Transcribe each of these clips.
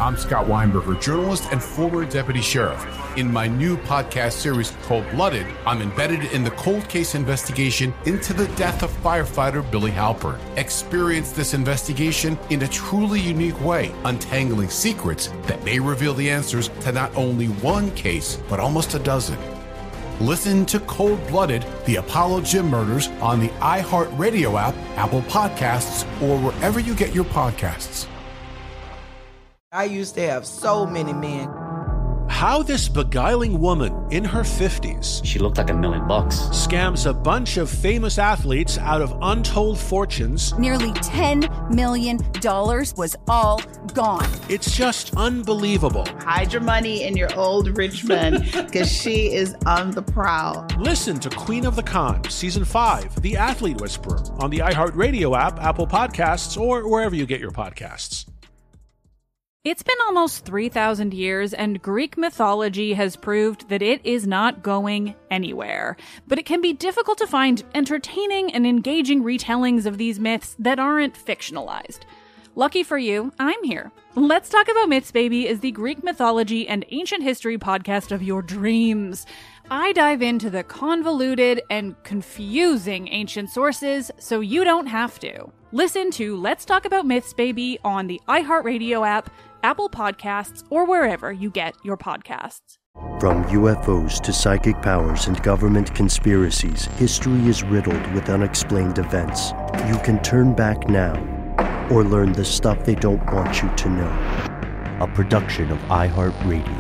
I'm Scott Weinberger, journalist and former deputy sheriff. In my new podcast series, Cold Blooded, I'm embedded in the cold case investigation into the death of firefighter Billy Halpern. Experience this investigation in a truly unique way, untangling secrets that may reveal the answers to not only one case, but almost a dozen. Listen to Cold Blooded, the Apollo Gym Murders on the iHeartRadio app, Apple Podcasts, or wherever you get your podcasts. I used to have so many men. How this beguiling woman in her 50s, she looked like $1 million, scams a bunch of famous athletes out of untold fortunes. Nearly $10 million was all gone. It's just unbelievable. Hide your money in your old rich man, because she is on the prowl. Listen to Queen of the Con, Season 5, The Athlete Whisperer, on the iHeartRadio app, Apple Podcasts, or wherever you get your podcasts. It's been almost 3,000 years, and Greek mythology has proved that it is not going anywhere. But it can be difficult to find entertaining and engaging retellings of these myths that aren't fictionalized. Lucky for you, I'm here. Let's Talk About Myths, Baby is the Greek mythology and ancient history podcast of your dreams. I dive into the convoluted and confusing ancient sources so you don't have to. Listen to Let's Talk About Myths, Baby on the iHeartRadio app, Apple Podcasts, or wherever you get your podcasts. From UFOs to psychic powers and government conspiracies, history is riddled with unexplained events. You can turn back now or learn the stuff they don't want you to know. A production of iHeartRadio.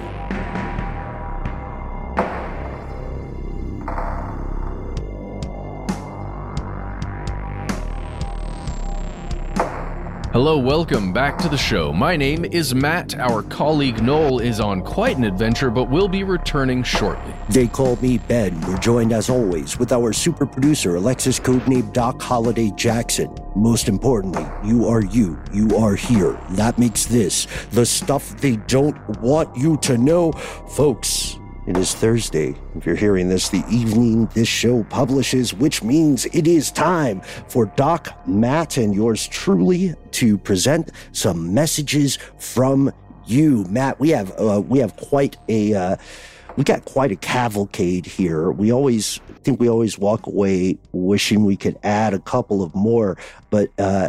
Hello, welcome back to the show. My name is Matt. Our colleague Noel is on quite an adventure, but will be returning shortly. They call me Ben. We're joined as always with our super producer, Alexis, codename Doc Holliday Jackson. Most importantly, you are you. You are here. That makes this the stuff they don't want you to know. Folks, it is Thursday. If you're hearing this, the evening this show publishes, which means it is time for Doc, Matt, and yours truly to present some messages from you. Matt, we have quite a cavalcade here. We always walk away wishing we could add a couple of more, but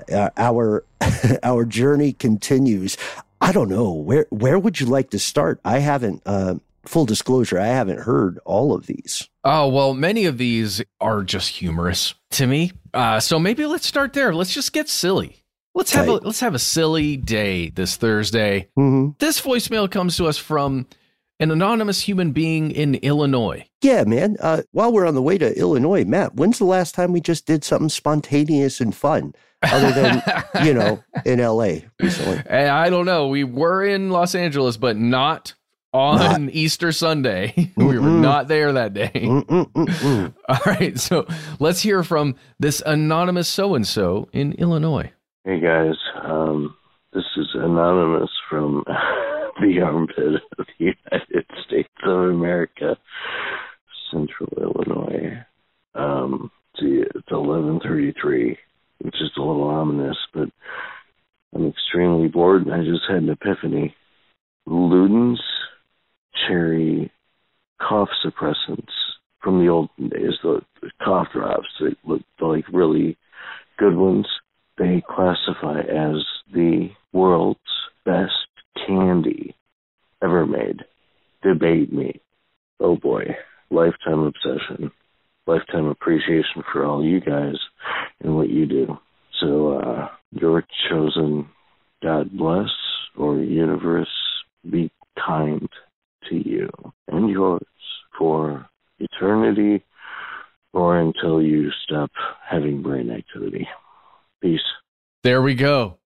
our journey continues. I don't know, where would you like to start? I haven't. Full disclosure, I haven't heard all of these. Oh, well, many of these are just humorous to me. So maybe let's start there. Let's just get silly. Let's have a silly day this Thursday. Mm-hmm. This voicemail comes to us from an anonymous human being in Illinois. Yeah, man. While we're on the way to Illinois, Matt, when's the last time we just did something spontaneous and fun? Other than, in LA recently. I don't know. We were in Los Angeles, but not on Easter Sunday. We were not there that day. All right, so let's hear from this anonymous so-and-so in Illinois. Hey, guys. This is anonymous from the armpit of the United States of America, Central Illinois. It's 11:33, which is a little ominous, but I'm extremely bored, and I just had an epiphany. Luden's cherry cough suppressants from the olden days, the cough drops that look like really good ones, they classify as the world's best candy ever made. Debate me. Oh boy. Lifetime obsession. Lifetime appreciation for all you guys and what you do. So, your chosen, God bless, or universe, be kind to you and yours for eternity or until you stop having brain activity. Peace. There we go.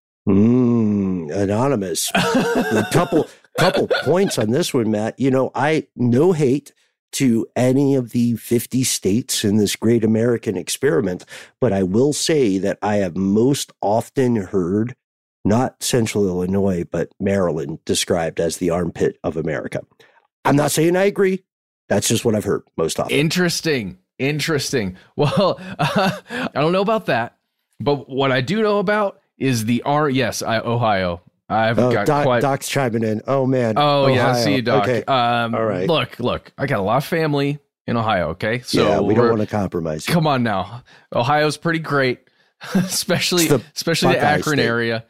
Anonymous. A couple points on this one, Matt. I no hate to any of the 50 states in this great American experiment, but I will say that I have most often heard not Central Illinois, but Maryland described as the armpit of America. I'm not saying I agree. That's just what I've heard most often. Interesting. Well, I don't know about that, but what I do know about is Ohio. I've got Doc's chiming in. Oh man. Oh Ohio. yeah, see, Doc. Okay. All right. Look. I got a lot of family in Ohio. Okay, so yeah, we don't want to compromise. Come on now, Ohio's pretty great, especially the Akron area.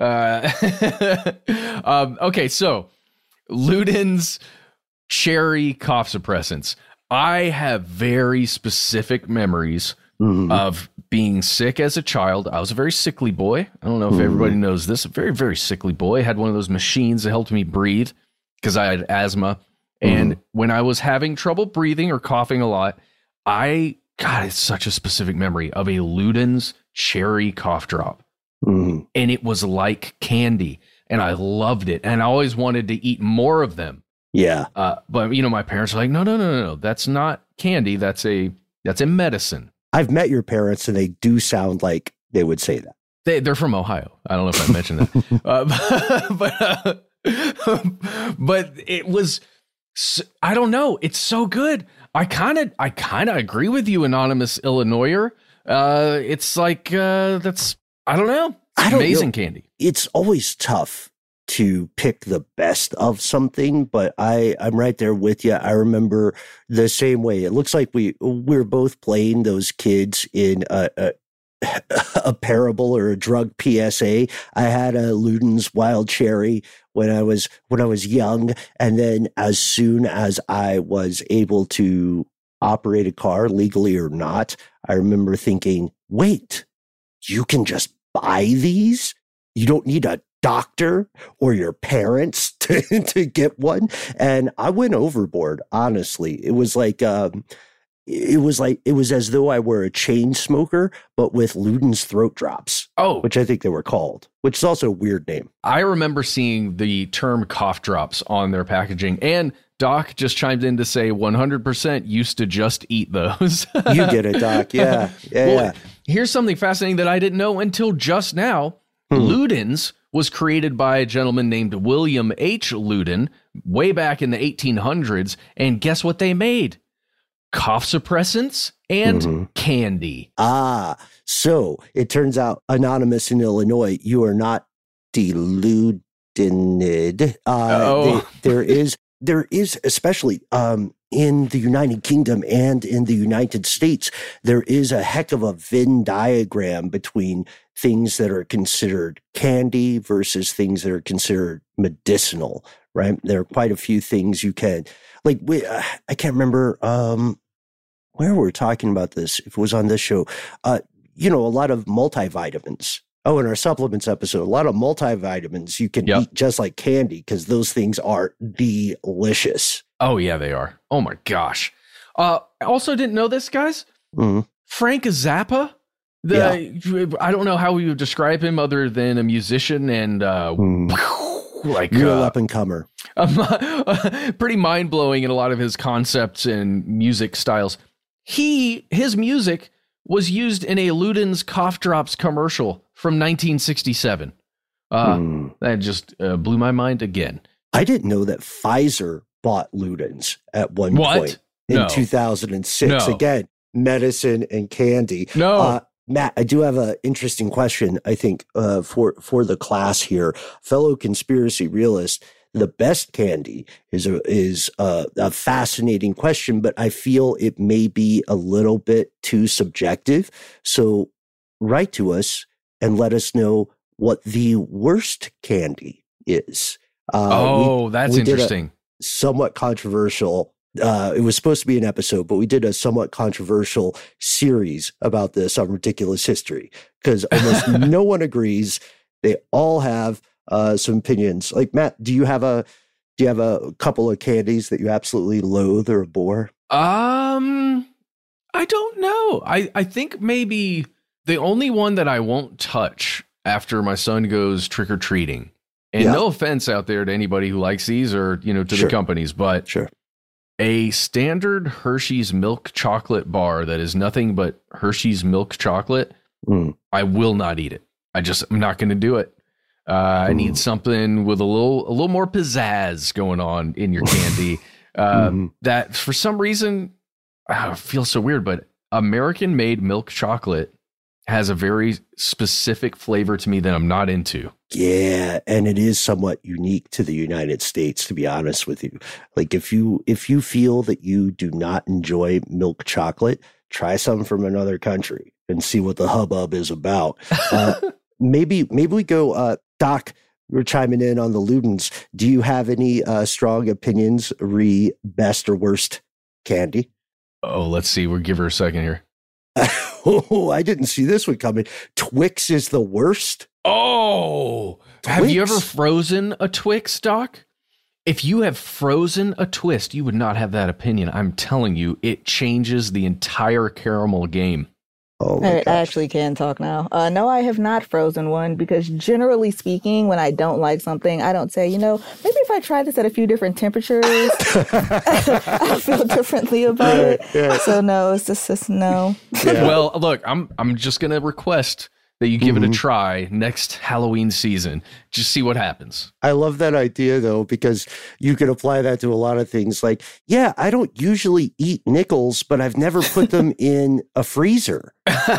Okay, so Luden's cherry cough suppressants. I have very specific memories of being sick as a child. I was a very sickly boy. I don't know if everybody knows this. A very, very sickly boy. I had one of those machines that helped me breathe because I had asthma. And when I was having trouble breathing or coughing a lot, it's such a specific memory of a Luden's cherry cough drop. And it was like candy. And I loved it. And I always wanted to eat more of them. Yeah. But my parents are like, no. That's not candy. That's a medicine. I've met your parents and they do sound like they would say that. They're from Ohio. I don't know if I mentioned that. But it was, I don't know. It's so good. I kind of agree with you, Anonymous Illinoiser. It's like, I don't know. It's amazing candy. It's always tough to pick the best of something, but I'm right there with you. I remember the same way. It looks like we're both playing those kids in a parable or a drug PSA. I had a Luden's Wild Cherry when I was young, and then as soon as I was able to operate a car legally or not, I remember thinking, wait, you can just buy these? You don't need a doctor or your parents to get one? And I went overboard, honestly. It was as though I were a chain smoker, but with Luden's throat drops. Oh, which I think they were called, which is also a weird name. I remember seeing the term cough drops on their packaging, and Doc just chimed in to say 100% used to just eat those. You get it, Doc. Yeah. Well, here's something fascinating that I didn't know until just now. Luden's was created by a gentleman named William H. Luden way back in the 1800s. And guess what they made? Cough suppressants and candy. So it turns out, Anonymous in Illinois, you are not deluded. There is, especially in the United Kingdom and in the United States, there is a heck of a Venn diagram between things that are considered candy versus things that are considered medicinal, right? There are quite a few things you can, I can't remember where we're talking about this, if it was on this show, a lot of multivitamins. Oh, in our supplements episode, a lot of multivitamins you can eat just like candy because those things are delicious. Oh, yeah, they are. Oh, my gosh. I also didn't know this, guys. Frank Zappa. I don't know how we would describe him other than a musician and you're an up and comer. Pretty mind blowing in a lot of his concepts and music styles. His music was used in a Luden's cough drops commercial from 1967. That just blew my mind again. I didn't know that Pfizer bought Luden's at one point in 2006. No. Again, medicine and candy. No. Matt, I do have an interesting question, I think, for the class here. Fellow conspiracy realist, the best candy is a fascinating question, but I feel it may be a little bit too subjective. So write to us and let us know what the worst candy is. That's interesting. Somewhat controversial. It was supposed to be an episode, but we did a somewhat controversial series about this on Ridiculous History because almost no one agrees. They all have some opinions. Like Matt, do you have a couple of candies that you absolutely loathe or abhor? I don't know. I think maybe the only one that I won't touch after my son goes trick-or-treating, and no offense out there to anybody who likes these or, to the companies, but a standard Hershey's milk chocolate bar that is nothing but Hershey's milk chocolate, I will not eat it. I'm not going to do it. I need something with a little more pizzazz going on in your candy. That for some reason, I feel so weird, but American made milk chocolate has a very specific flavor to me that I'm not into. Yeah, and it is somewhat unique to the United States, to be honest with you. Like if you feel that you do not enjoy milk chocolate, try some from another country and see what the hubbub is about. Maybe we go, Doc, we're chiming in on the Ludens. Do you have any strong opinions re best or worst candy? Oh, let's see. We'll give her a second here. Oh, I didn't see this one coming. Twix is the worst. Oh, Twix? Have you ever frozen a Twix, Doc? If you have frozen a Twist, you would not have that opinion. I'm telling you, it changes the entire caramel game. Oh my I gosh. actually can talk now. No, I have not frozen one because generally speaking, when I don't like something, I don't say, maybe if I try this at a few different temperatures, I'll feel differently about it. Yeah. So no, it's just no. Yeah. Well, look, I'm just going to request that you give it a try next Halloween season. Just see what happens. I love that idea, though, because you can apply that to a lot of things. Like, yeah, I don't usually eat nickels, but I've never put them in a freezer.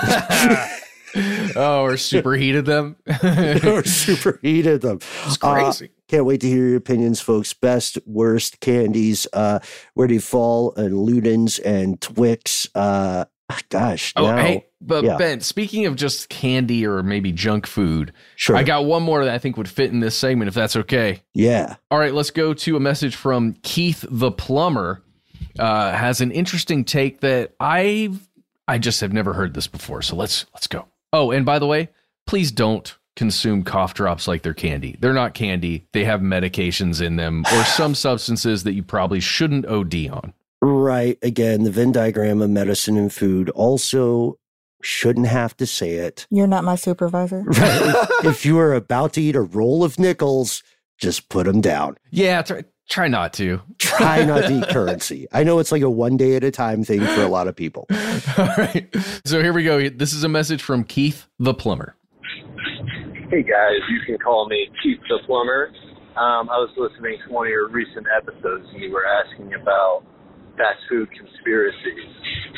Or superheated them. Or superheated them. It's crazy. Can't wait to hear your opinions, folks. Best, worst candies. Where do you fall on Ludens and Twix? Gosh. Oh, now, hey, but yeah. Ben, speaking of just candy or maybe junk food, Sure. I got one more that I think would fit in this segment, if that's okay. Yeah. All right, let's go to a message from Keith the Plumber. Has an interesting take that I just have never heard this before. So let's go. Oh, and by the way, please don't consume cough drops like they're candy. They're not candy. They have medications in them or some substances that you probably shouldn't OD on. Right. Again, the Venn diagram of medicine and food. Also, shouldn't have to say it. You're not my supervisor. Right. If you are about to eat a roll of nickels, just put them down. Yeah, try not to. Try not to eat currency. I know it's like a one day at a time thing for a lot of people. All right. So here we go. This is a message from Keith the Plumber. Hey guys, you can call me Keith the Plumber. I was listening to one of your recent episodes and you were asking about fast food conspiracies.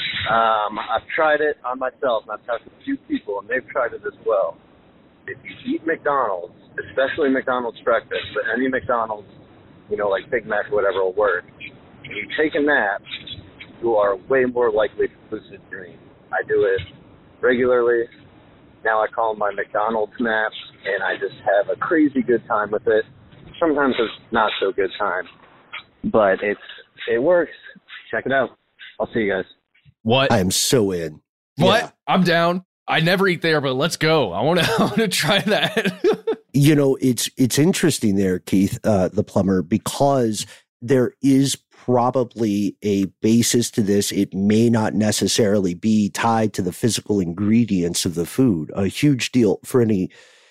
I've tried it on myself and I've talked to a few people and they've tried it as well. If you eat McDonald's, especially McDonald's breakfast, but any McDonald's, like Big Mac or whatever will work, and you take a nap, you are way more likely to lucid dream. I do it regularly. Now I call them my McDonald's naps, and I just have a crazy good time with it. Sometimes it's not so good time, but it works. Check it out. I'll see you guys. What? I am so in. What? Yeah. I'm down. I never eat there, but let's go. I want to try that. It's interesting there, Keith, the Plumber, because there is probably a basis to this. It may not necessarily be tied to the physical ingredients of the food. A huge deal for any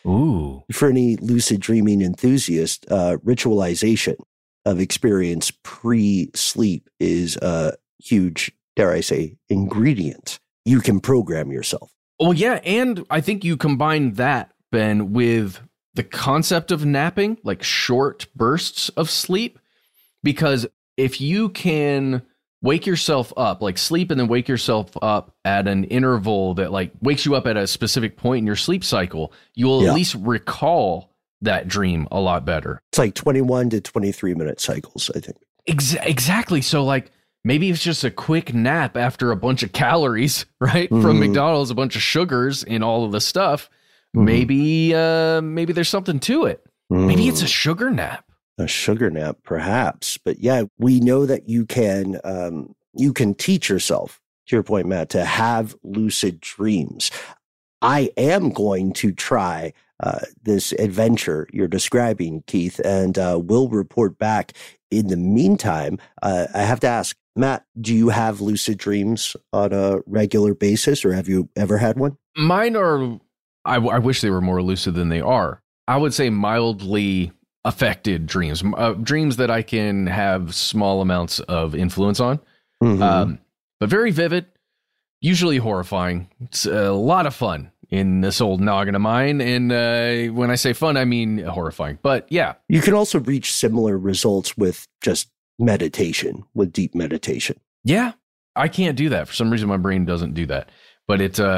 lucid dreaming enthusiast. Ritualization of experience pre-sleep is a huge, dare I say, ingredient. You can program yourself. Well, yeah, and I think you combine that, Ben, with the concept of napping, like short bursts of sleep, because if you can wake yourself up, like sleep and then wake yourself up at an interval that like wakes you up at a specific point in your sleep cycle, you will at least recall that dream a lot better. It's like 21 to 23 minute cycles, I think. Exactly. So like maybe it's just a quick nap after a bunch of calories, right? From McDonald's, a bunch of sugars in all of the stuff. Maybe there's something to it. Maybe it's a sugar nap. A sugar nap, perhaps. But yeah, we know that you can teach yourself, to your point, Matt, to have lucid dreams. I am going to try this adventure you're describing, Keith, and we'll report back. In the meantime, I have to ask, Matt, do you have lucid dreams on a regular basis, or have you ever had one? Mine are, I wish they were more lucid than they are. I would say mildly affected dreams, dreams that I can have small amounts of influence on, but very vivid, usually horrifying. It's a lot of fun in this old noggin of mine. And when I say fun, I mean horrifying. But yeah. You can also reach similar results with just meditation, with deep meditation. Yeah. I can't do that. For some reason, my brain doesn't do that. But it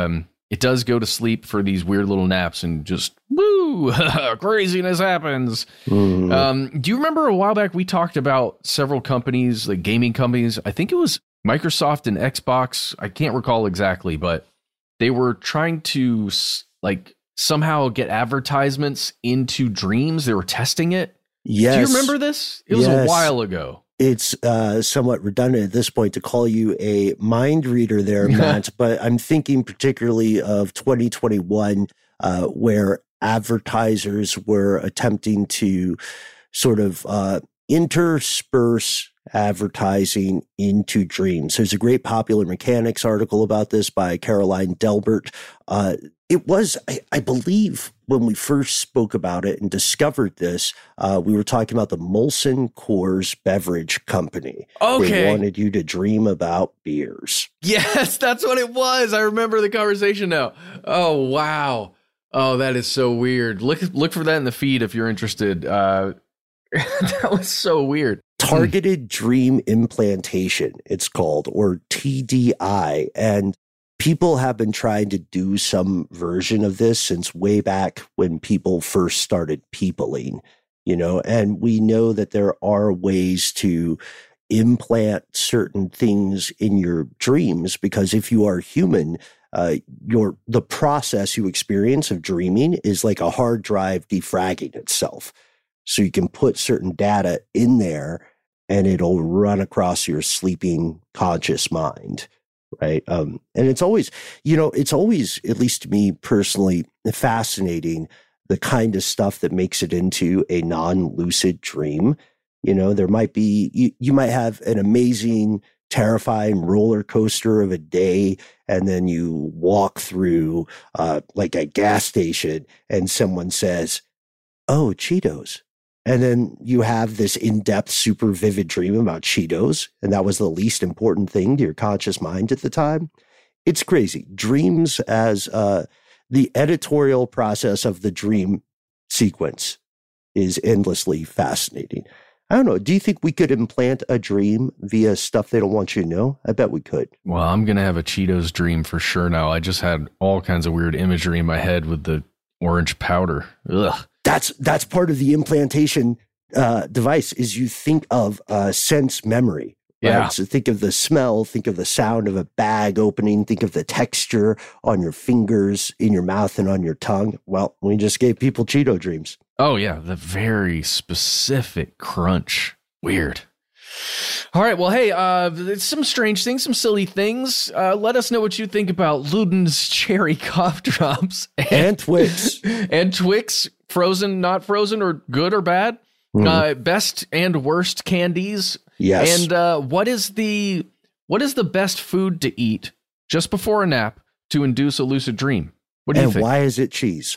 it does go to sleep for these weird little naps and just woo, craziness happens. Do you remember a while back we talked about several companies, like gaming companies? I think it was Microsoft and Xbox. I can't recall exactly, but they were trying to like somehow get advertisements into dreams. They were testing it. Yes. Do you remember this? It was a while ago. It's somewhat redundant at this point to call you a mind reader there, Matt, but I'm thinking particularly of 2021, where advertisers were attempting to sort of intersperse advertising into dreams. There's a great Popular Mechanics article about this by Caroline Delbert. It was, I believe, when we first spoke about it and discovered this, we were talking about the Molson Coors Beverage Company. Okay. They wanted you to dream about beers. Yes, that's what it was. I remember the conversation now. Oh, wow. Oh, that is so weird. Look for that in the feed if you're interested. That was so weird. Targeted Dream Implantation, it's called, or TDI. And people have been trying to do some version of this since way back when people first started peopling, and we know that there are ways to implant certain things in your dreams, because if you are human, the process you experience of dreaming is like a hard drive defragging itself. So you can put certain data in there and it'll run across your sleeping conscious mind. Right. And it's always, at least to me personally, fascinating, the kind of stuff that makes it into a non-lucid dream. There might be, you might have an amazing, terrifying roller coaster of a day, and then you walk through like a gas station and someone says, "Oh, Cheetos." And then you have this in-depth, super vivid dream about Cheetos, and that was the least important thing to your conscious mind at the time. It's crazy. Dreams as the editorial process of the dream sequence is endlessly fascinating. I don't know. Do you think we could implant a dream via stuff they don't want you to know? I bet we could. Well, I'm going to have a Cheetos dream for sure now. I just had all kinds of weird imagery in my head with the orange powder. Ugh. That's part of the implantation device, is you think of sense memory. Right? Yeah. So think of the smell, think of the sound of a bag opening, think of the texture on your fingers, in your mouth, and on your tongue. Well, we just gave people Cheeto dreams. Oh, yeah. The very specific crunch. Weird. All right. Well, hey, some strange things, some silly things. Let us know what you think about Luden's cherry cough drops. And Twix. And Twix, frozen, not frozen, or good or bad. Best and worst candies. Yes. And what is the best food to eat just before a nap to induce a lucid dream? What do you think? And why is it cheese?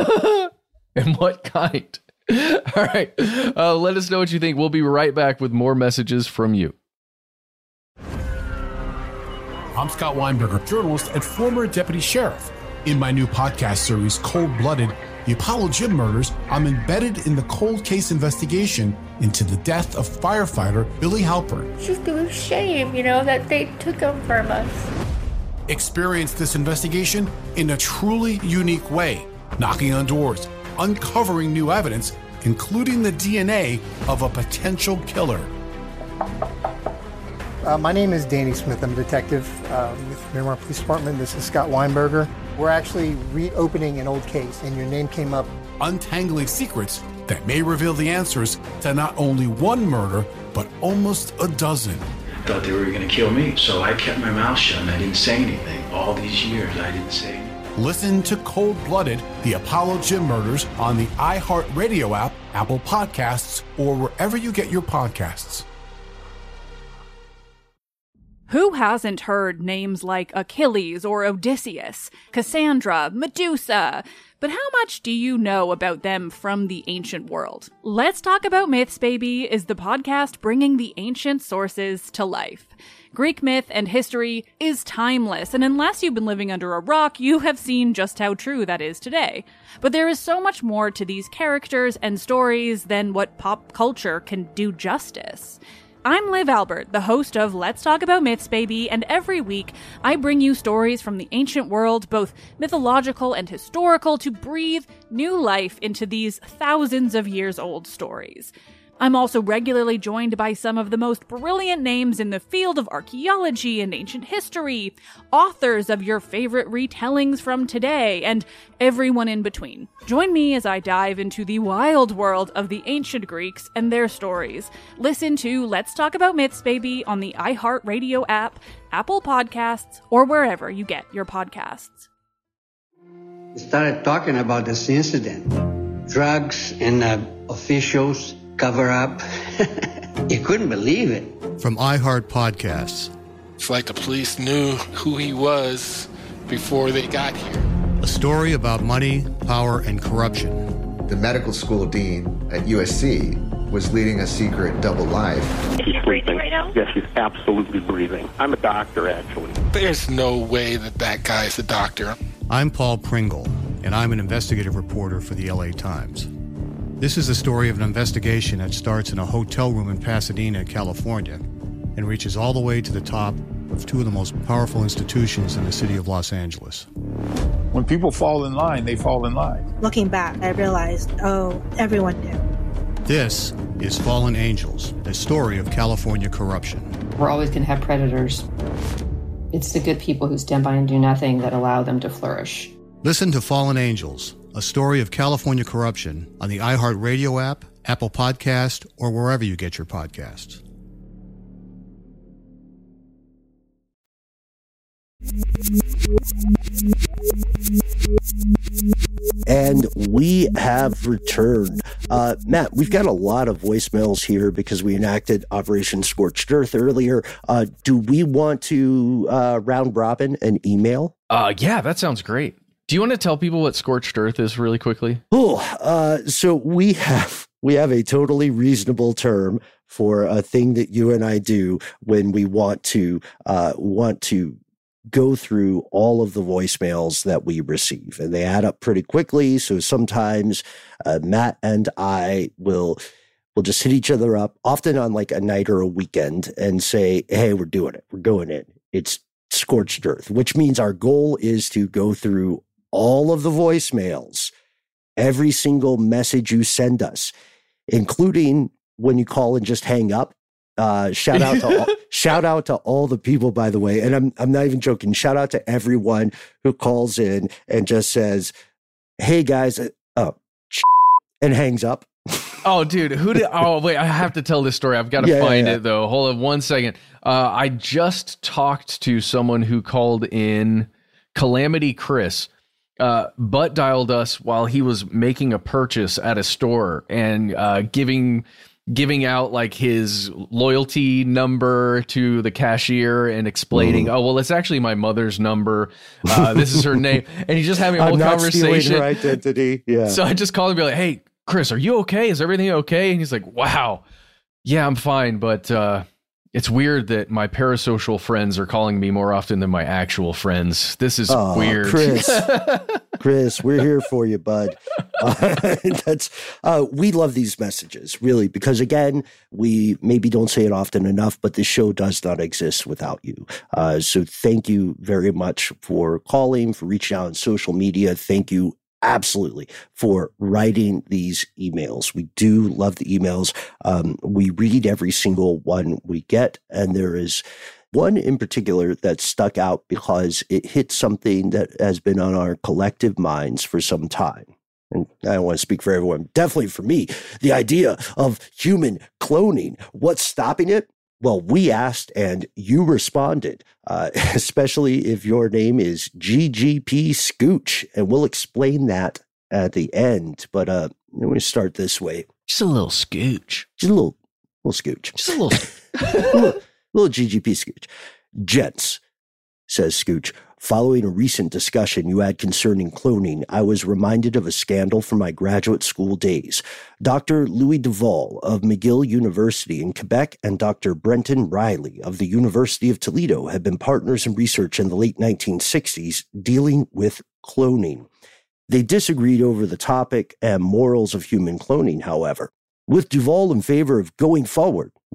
And what kind? All right. Let us know what you think. We'll be right back with more messages from you. I'm Scott Weinberger, journalist and former deputy sheriff. In my new podcast series, Cold Blooded, The Apollo Gym Murders, I'm embedded in the cold case investigation into the death of firefighter Billy Halpern. It's just a shame, that they took him from us. Experience this investigation in a truly unique way, knocking on doors, uncovering new evidence, including the DNA of a potential killer. My name is Danny Smith. I'm a detective with Miramar Police Department. This is Scott Weinberger. We're actually reopening an old case, and your name came up. Untangling secrets that may reveal the answers to not only one murder, but almost a dozen. I thought they were going to kill me, so I kept my mouth shut and I didn't say anything. All these years, I didn't say anything. Listen to Cold Blooded, The Apollo Gym Murders on the iHeartRadio app, Apple Podcasts, or wherever you get your podcasts. Who hasn't heard names like Achilles or Odysseus, Cassandra, Medusa? But how much do you know about them from the ancient world? Let's Talk About Myths, Baby is the podcast bringing the ancient sources to life. Greek myth and history is timeless, and unless you've been living under a rock, you have seen just how true that is today. But there is so much more to these characters and stories than what pop culture can do justice. I'm Liv Albert, the host of Let's Talk About Myths, Baby, and every week I bring you stories from the ancient world, both mythological and historical, to breathe new life into these thousands of years old stories. I'm also regularly joined by some of the most brilliant names in the field of archaeology and ancient history, authors of your favorite retellings from today, and everyone in between. Join me as I dive into the wild world of the ancient Greeks and their stories. Listen to Let's Talk About Myths, Baby on the iHeartRadio app, Apple Podcasts, or wherever you get your podcasts. We started talking about this incident. Drugs and officials cover up. You couldn't believe it. From iHeart Podcasts. It's like the police knew who he was before they got here. A story about money, power, and corruption. The medical school dean at USC was leading a secret double life. She's breathing right now? Yes, she's absolutely breathing. I'm a doctor, actually. There's no way that guy's a doctor. I'm Paul Pringle, and I'm an investigative reporter for the LA Times. This is the story of an investigation that starts in a hotel room in Pasadena, California, and reaches all the way to the top of two of the most powerful institutions in the city of Los Angeles. When people fall in line, they fall in line. Looking back, I realized, everyone knew. This is Fallen Angels, the story of California corruption. We're always going to have predators. It's the good people who stand by and do nothing that allow them to flourish. Listen to Fallen Angels, a story of California corruption on the iHeartRadio app, Apple Podcast, or wherever you get your podcasts. And we have returned. Matt, we've got a lot of voicemails here because we enacted Operation Scorched Earth earlier. Do we want to round robin an email? Yeah, that sounds great. Do you want to tell people what Scorched Earth is really quickly? So we have a totally reasonable term for a thing that you and I do when we want to go through all of the voicemails that we receive, and they add up pretty quickly. So sometimes Matt and I will just hit each other up, often on like a night or a weekend, and say, "Hey, we're doing it. We're going in. It's Scorched Earth," which means our goal is to go through all of the voicemails, every single message you send us, including when you call and just hang up. Shout out to all the people, by the way, and I'm not even joking. Shout out to everyone who calls in and just says, "Hey guys," and hangs up. Oh, dude, wait, I have to tell this story. I've got to find it though. Hold on 1 second. I just talked to someone who called in, Calamity Chris. Butt dialed us while he was making a purchase at a store and giving out like his loyalty number to the cashier and explaining, "Oh, well, it's actually my mother's number. This is her name." And he's just having a whole conversation. Stealing her identity. Yeah. So I just called him and be like, "Hey, Chris, are you okay? Is everything okay?" And he's like, "Wow, yeah, I'm fine, but it's weird that my parasocial friends are calling me more often than my actual friends. This is weird." Chris, we're here for you, bud. We love these messages, really, because again, we maybe don't say it often enough, but this show does not exist without you. So thank you very much for calling, for reaching out on social media. Thank you absolutely for writing these emails. We do love the emails. We read every single one we get, and there is one in particular that stuck out because it hit something that has been on our collective minds for some time. And I don't want to speak for everyone, definitely for me, the idea of human cloning. What's stopping it? Well, we asked and you responded, especially if your name is GGP Scooch, and we'll explain that at the end. But let me start this way. Just a little scooch. Just a little scooch. Just a little little GGP Scooch. "Gents," says Scooch, "following a recent discussion you had concerning cloning, I was reminded of a scandal from my graduate school days. Dr. Louis Duval of McGill University in Quebec and Dr. Brenton Riley of the University of Toledo had been partners in research in the late 1960s dealing with cloning. They disagreed over the topic and morals of human cloning, however. With Duval in favor of going forward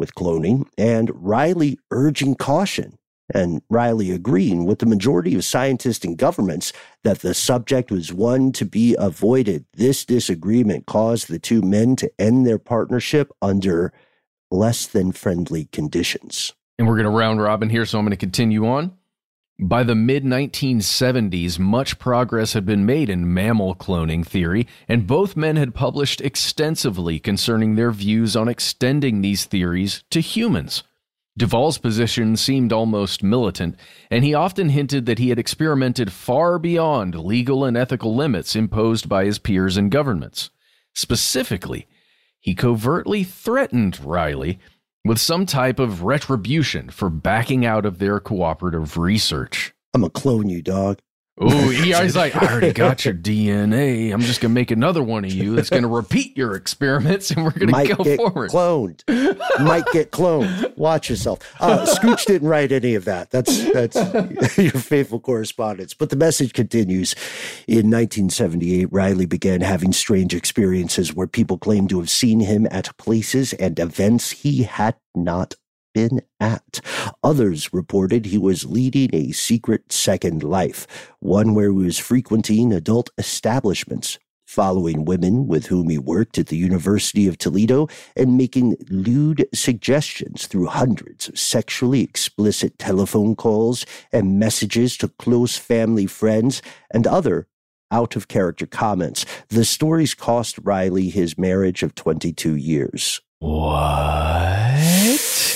with cloning, and Riley urging caution, and Riley agreeing with the majority of scientists and governments that the subject was one to be avoided. This disagreement caused the two men to end their partnership under less than friendly conditions. And we're going to round robin here, so I'm going to continue on. By the mid-1970s, much progress had been made in mammal cloning theory, and both men had published extensively concerning their views on extending these theories to humans. Duvall's position seemed almost militant, and he often hinted that he had experimented far beyond legal and ethical limits imposed by his peers and governments. Specifically, he covertly threatened Riley with some type of retribution for backing out of their cooperative research. I'm gonna clone you, dog. Oh, he's like, I already got your DNA. I'm just going to make another one of you that's going to repeat your experiments, and we're going to go forward. Might get cloned. Watch yourself. Scooch didn't write any of that. That's your faithful correspondence. But the message continues. In 1978, Riley began having strange experiences where people claimed to have seen him at places and events he had not been at. Others reported he was leading a secret second life, one where he was frequenting adult establishments, following women with whom he worked at the University of Toledo, and making lewd suggestions through hundreds of sexually explicit telephone calls and messages to close family friends and other out-of-character comments. The stories cost Riley his marriage of 22 years. What?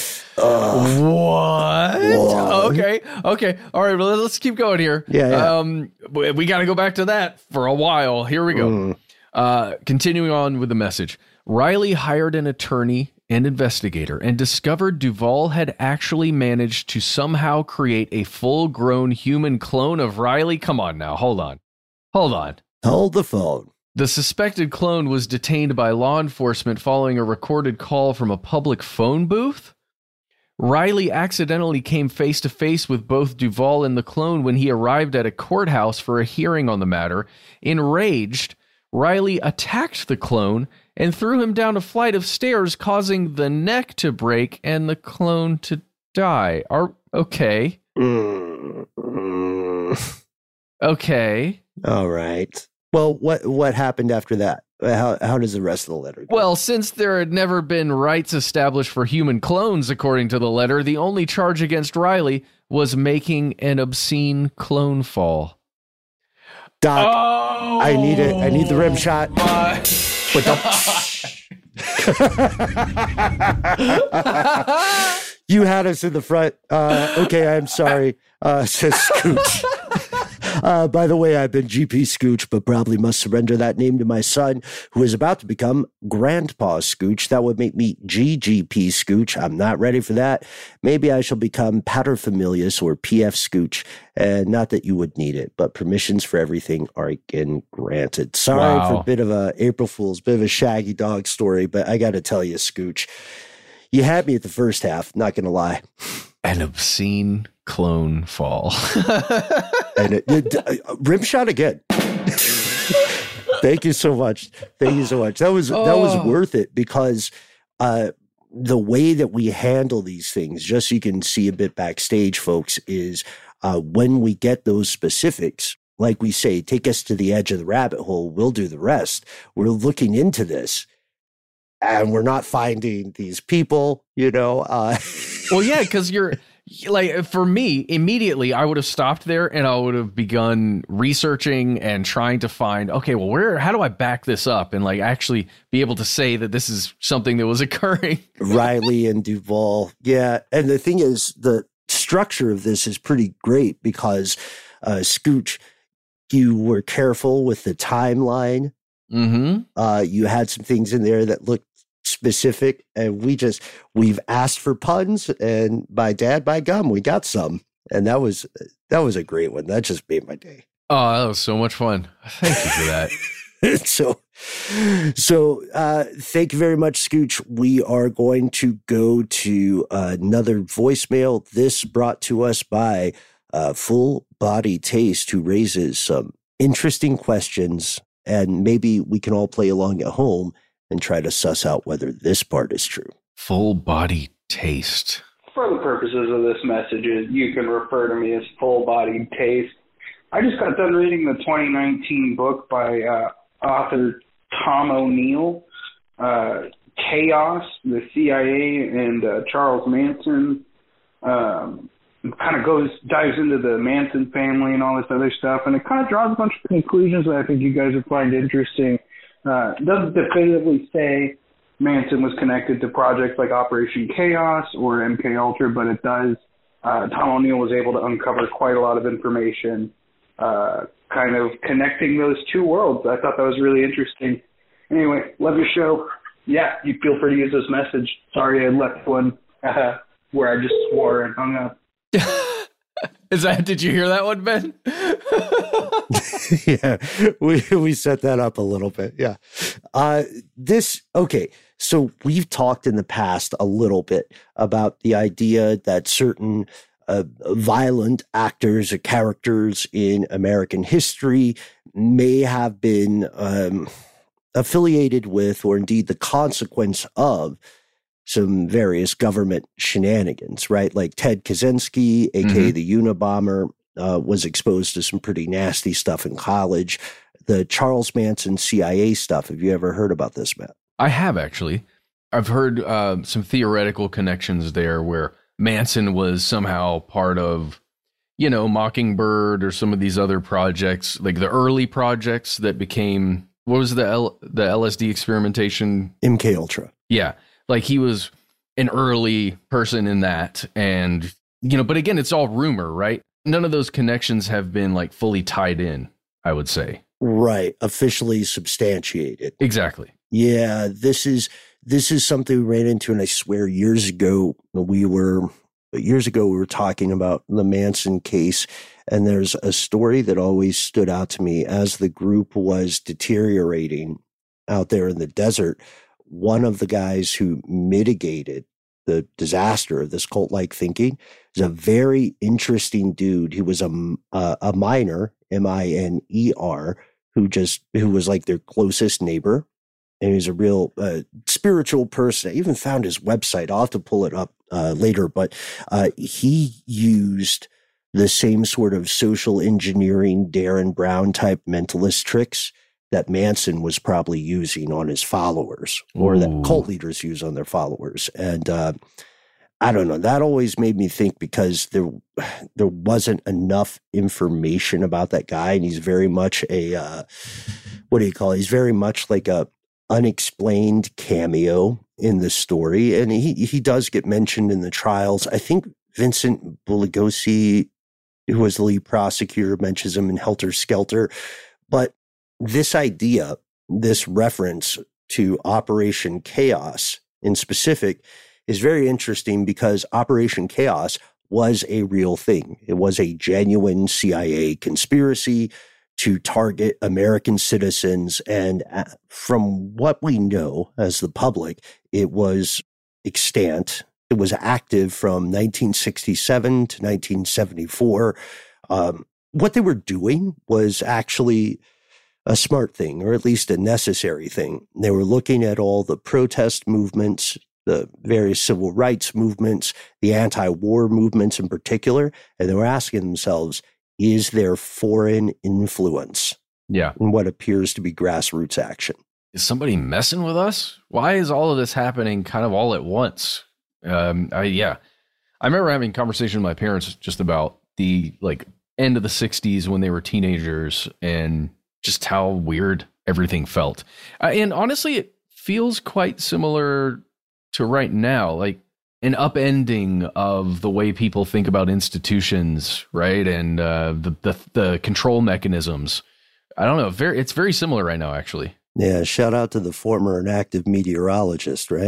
What? Okay. All right. Well, let's keep going here. Yeah. We got to go back to that for a while. Here we go. Continuing on with the message. Riley hired an attorney and investigator and discovered Duvall had actually managed to somehow create a full-grown human clone of Riley. Come on now. Hold on. Hold the phone. The suspected clone was detained by law enforcement following a recorded call from a public phone booth. Riley accidentally came face-to-face with both Duvall and the clone when he arrived at a courthouse for a hearing on the matter. Enraged, Riley attacked the clone and threw him down a flight of stairs, causing the neck to break and the clone to die. Okay. Okay. All right. Well, what happened after that? How does the rest of the letter go? Well, since there had never been rights established for human clones, according to the letter, the only charge against Riley was making an obscene clone fall. Doc, I need it. I need the rim shot. You had us in the front. Okay, I'm sorry, says Scooch. By the way, I've been GP Scooch, but probably must surrender that name to my son, who is about to become Grandpa Scooch. That would make me GGP Scooch. I'm not ready for that. Maybe I shall become Paterfamilias or PF Scooch. Not that you would need it, but permissions for everything are again granted. Sorry for a bit of a April Fool's, bit of a Shaggy Dog story, but I got to tell you, Scooch, you had me at the first half, not going to lie. An obscene clone fall. And rim shot again. Thank you so much. That was worth it, because the way that we handle these things, just so you can see a bit backstage, folks, is when we get those specifics, like we say, take us to the edge of the rabbit hole, we'll do the rest. We're looking into this, and we're not finding these people, Well, yeah, because you're like, for me, immediately I would have stopped there and I would have begun researching and trying to find, okay, well, how do I back this up and like actually be able to say that this is something that was occurring? Riley and Duvall. Yeah. And the thing is, the structure of this is pretty great because, Scooch, you were careful with the timeline. Mm-hmm. You had some things in there that looked specific, and we've asked for puns, and by gum, we got some, and that was a great one. That just made my day. Oh, that was so much fun. Thank you for that. So thank you very much, Scooch. We are going to go to another voicemail. This brought to us by Full Body Taste, who raises some interesting questions, and maybe we can all play along at home and try to suss out whether this part is true. Full Body taste. For the purposes of this message, you can refer to me as full-bodied taste. I just got done reading the 2019 book by author Tom O'Neill, Chaos, the CIA, and Charles Manson. Kind of dives into the Manson family and all this other stuff, and it kind of draws a bunch of conclusions that I think you guys would find interesting. It doesn't definitively say Manson was connected to projects like Operation Chaos or MK Ultra, but it does. Tom O'Neill was able to uncover quite a lot of information, kind of connecting those two worlds. I thought that was really interesting. Anyway, love your show. Yeah, you feel free to use this message. Sorry I left one where I just swore and hung up. Did you hear that one, Ben? Yeah, we set that up a little bit. Yeah. Okay. So we've talked in the past a little bit about the idea that certain violent actors or characters in American history may have been affiliated with, or indeed the consequence of, some various government shenanigans, right? Like Ted Kaczynski, aka the Unabomber, was exposed to some pretty nasty stuff in college. The Charles Manson CIA stuff. Have you ever heard about this, Matt? I have, actually. I've heard some theoretical connections there where Manson was somehow part of, Mockingbird or some of these other projects, like the early projects that became, what was the LSD experimentation? MK Ultra. Yeah. Like he was an early person in that. And, but again, it's all rumor, right? None of those connections have been like fully tied in, I would say. Right. Officially substantiated. Exactly. Yeah. This is something we ran into. And I swear years ago, we were talking about the Manson case. And there's a story that always stood out to me as the group was deteriorating out there in the desert. One of the guys who mitigated the disaster of this cult-like thinking is a very interesting dude. He was a miner, M-I-N-E-R, who was like their closest neighbor. And he's a real spiritual person. I even found his website. I'll have to pull it up later. But he used the same sort of social engineering, Darren Brown type mentalist tricks that Manson was probably using on his followers, or that cult leaders use on their followers. And I don't know, that always made me think, because there wasn't enough information about that guy. And he's very much he's very much like a unexplained cameo in the story. And he does get mentioned in the trials. I think Vincent Bugliosi, who was the lead prosecutor, mentions him in Helter Skelter. But this idea, this reference to Operation Chaos in specific, is very interesting, because Operation Chaos was a real thing. It was a genuine CIA conspiracy to target American citizens. And from what we know as the public, it was extant. It was active from 1967 to 1974. What they were doing was actually a smart thing, or at least a necessary thing. They were looking at all the protest movements, the various civil rights movements, the anti-war movements in particular, and they were asking themselves, is there foreign influence in what appears to be grassroots action? Is somebody messing with us? Why is all of this happening kind of all at once? I remember having a conversation with my parents just about the end of the 60s when they were teenagers, and just how weird everything felt. And honestly, it feels quite similar to right now, like an upending of the way people think about institutions, right? And the control mechanisms. I don't know. It's very similar right now, actually. Yeah. Shout out to the former and active meteorologist, right?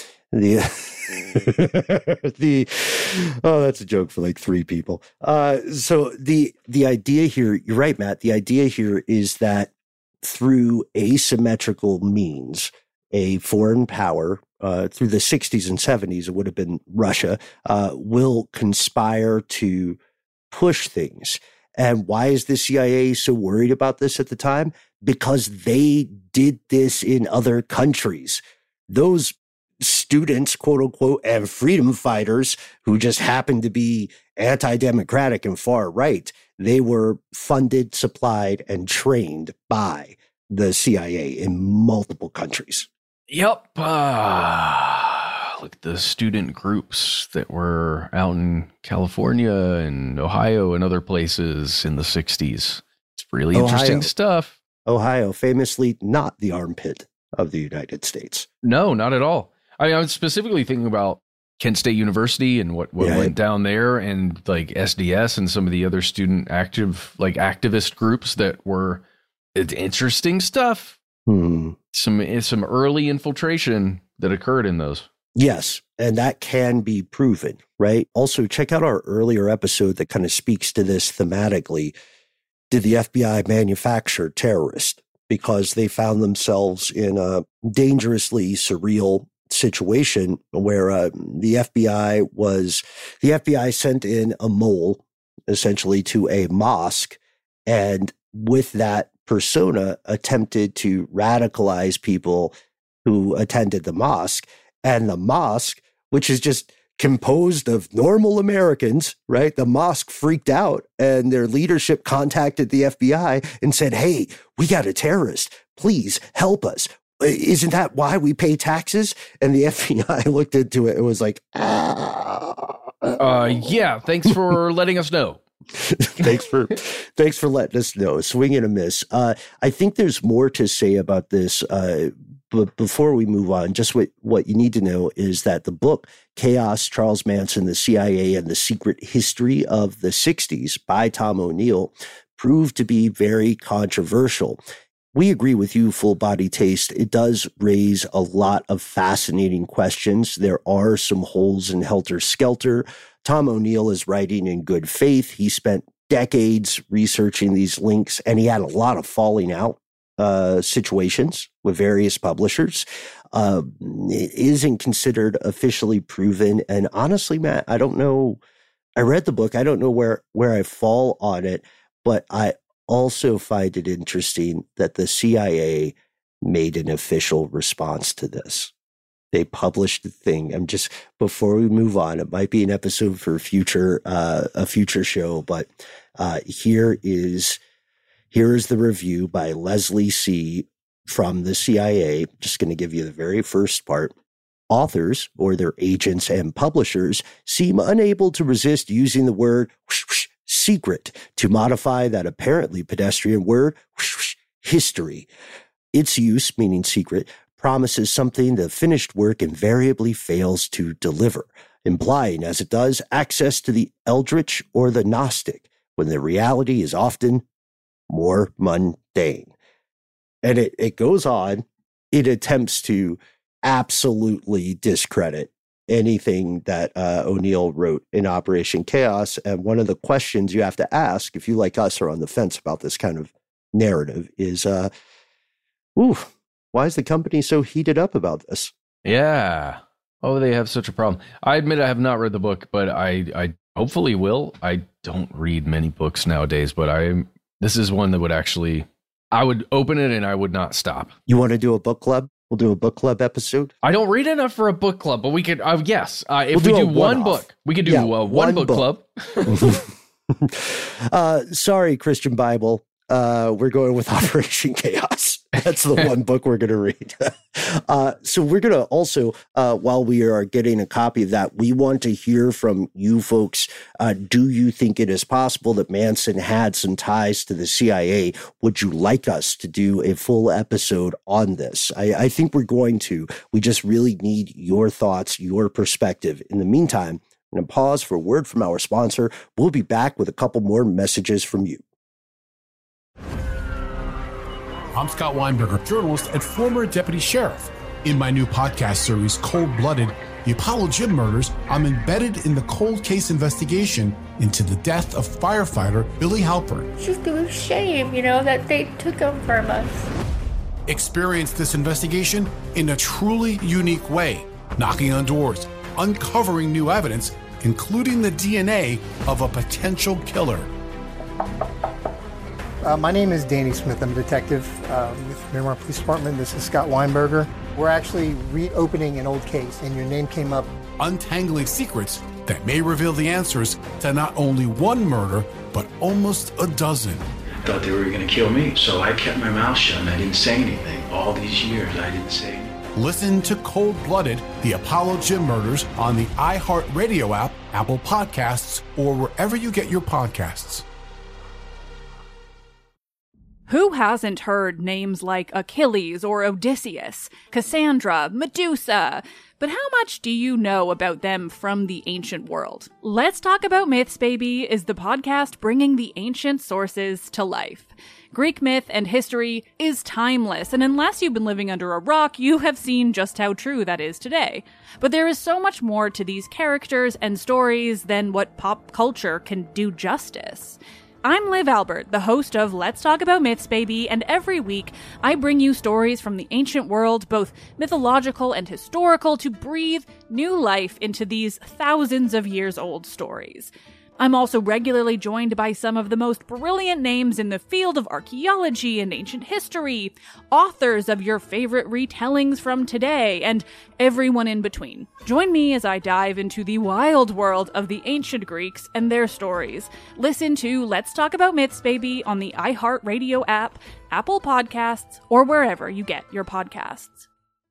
That's a joke for like 3 people. So the idea here, you're right, Matt. The idea here is that through asymmetrical means, a foreign power, through the 60s and 70s, it would have been Russia, will conspire to push things. And why is the CIA so worried about this at the time? Because they did this in other countries. Those students, quote unquote, and freedom fighters who just happened to be anti-democratic and far right. They were funded, supplied, and trained by the CIA in multiple countries. Yep. Look at the student groups that were out in California and Ohio and other places in the 60s. It's really interesting stuff. Ohio, famously not the armpit of the United States. No, not at all. I was specifically thinking about Kent State University and what went down there, and like SDS and some of the other student activist groups that were interesting stuff. Some early infiltration that occurred in those. Yes, and that can be proven, right? Also, check out our earlier episode that kind of speaks to this thematically. Did the FBI manufacture terrorists? Because they found themselves in a dangerously surreal situation where the FBI sent in a mole essentially to a mosque, and with that persona attempted to radicalize people who attended the mosque. And the mosque, which is just composed of normal Americans, right? The mosque freaked out, and their leadership contacted the FBI and said, "Hey, we got a terrorist. Please help us. Isn't that why we pay taxes?" And the FBI looked into it and was like, yeah, thanks for letting us know. Thanks for letting us know. Swing and a miss. I think there's more to say about this. But before we move on, just what you need to know is that the book Chaos, Charles Manson, the CIA, and the Secret History of the 60s by Tom O'Neill proved to be very controversial. We agree with you, Full Body Taste. It does raise a lot of fascinating questions. There are some holes in Helter Skelter. Tom O'Neill is writing in good faith. He spent decades researching these links, and he had a lot of falling out situations with various publishers. It isn't considered officially proven. And honestly, Matt, I don't know. I read the book. I don't know where I fall on it, but I also find it interesting that the CIA made an official response to this. They published the thing. Before we move on, it might be an episode for a future show, but here is the review by Leslie C. from the CIA. Just going to give you the very first part. Authors, or their agents and publishers, seem unable to resist using the word secret to modify that apparently pedestrian word, history. Its use, meaning secret, promises something the finished work invariably fails to deliver, implying, as it does, access to the eldritch or the Gnostic, when the reality is often more mundane. And it goes on. It attempts to absolutely discredit anything that O'Neill wrote in Operation Chaos. And one of the questions you have to ask, if you like us are on the fence about this kind of narrative, is, why is the company so heated up about this? Yeah. Oh, they have such a problem. I admit I have not read the book, but I hopefully will. I don't read many books nowadays, but this is one that I would open it and I would not stop. You want to do a book club? We'll do a book club episode. I don't read enough for a book club, but we could, yes. If we do one book, we could do one book club. Sorry, Christian Bible. We're going with Operation Chaos. That's the one book we're going to read. So we're going to also, while we are getting a copy of that, we want to hear from you folks. Do you think it is possible that Manson had some ties to the CIA? Would you like us to do a full episode on this? I think we're going to. We just really need your thoughts, your perspective. In the meantime, I'm going to pause for a word from our sponsor. We'll be back with a couple more messages from you. I'm Scott Weinberger, journalist and former deputy sheriff. In my new podcast series, Cold Blooded, The Apollo Gym Murders, I'm embedded in the cold case investigation into the death of firefighter Billy Halpern. It's just a shame, that they took him from us. Experience this investigation in a truly unique way, knocking on doors, uncovering new evidence, including the DNA of a potential killer. My name is Danny Smith. I'm a detective with Miramar Police Department. This is Scott Weinberger. We're actually reopening an old case, and your name came up. Untangling secrets that may reveal the answers to not only one murder, but almost a dozen. Thought they were going to kill me, so I kept my mouth shut and I didn't say anything. All these years, I didn't say anything. Listen to Cold Blooded, The Apollo Gym Murders on the iHeartRadio app, Apple Podcasts, or wherever you get your podcasts. Who hasn't heard names like Achilles or Odysseus, Cassandra, Medusa? But how much do you know about them from the ancient world? Let's Talk About Myths, Baby is the podcast bringing the ancient sources to life. Greek myth and history is timeless, and unless you've been living under a rock, you have seen just how true that is today. But there is so much more to these characters and stories than what pop culture can do justice. I'm Liv Albert, the host of Let's Talk About Myths, Baby, and every week I bring you stories from the ancient world, both mythological and historical, to breathe new life into these thousands of years old stories. I'm also regularly joined by some of the most brilliant names in the field of archaeology and ancient history, authors of your favorite retellings from today, and everyone in between. Join me as I dive into the wild world of the ancient Greeks and their stories. Listen to Let's Talk About Myths, Baby on the iHeartRadio app, Apple Podcasts, or wherever you get your podcasts.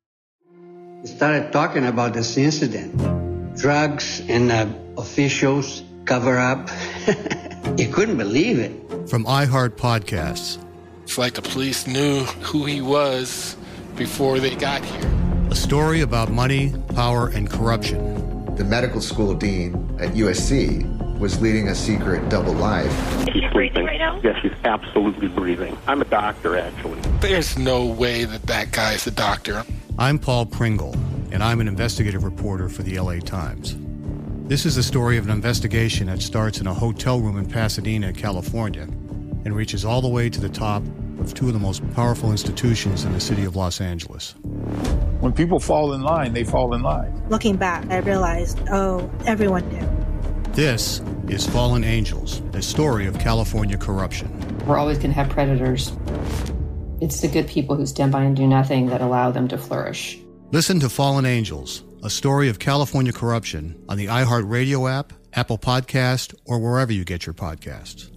We started talking about this incident. Drugs and officials cover up. You couldn't believe it. From iHeart Podcasts. It's like the police knew who he was before they got here. A story about money, power, and corruption. The medical school dean at USC was leading a secret double life. She's breathing right now? Yes, she's absolutely breathing. I'm a doctor, actually. There's no way that guy's a doctor. I'm Paul Pringle, and I'm an investigative reporter for the LA Times. This is the story of an investigation that starts in a hotel room in Pasadena, California, and reaches all the way to the top of two of the most powerful institutions in the city of Los Angeles. When people fall in line, they fall in line. Looking back, I realized, everyone knew. This is Fallen Angels, a story of California corruption. We're always going to have predators. It's the good people who stand by and do nothing that allow them to flourish. Listen to Fallen Angels, a story of California corruption on the iHeartRadio app, Apple Podcast, or wherever you get your podcasts.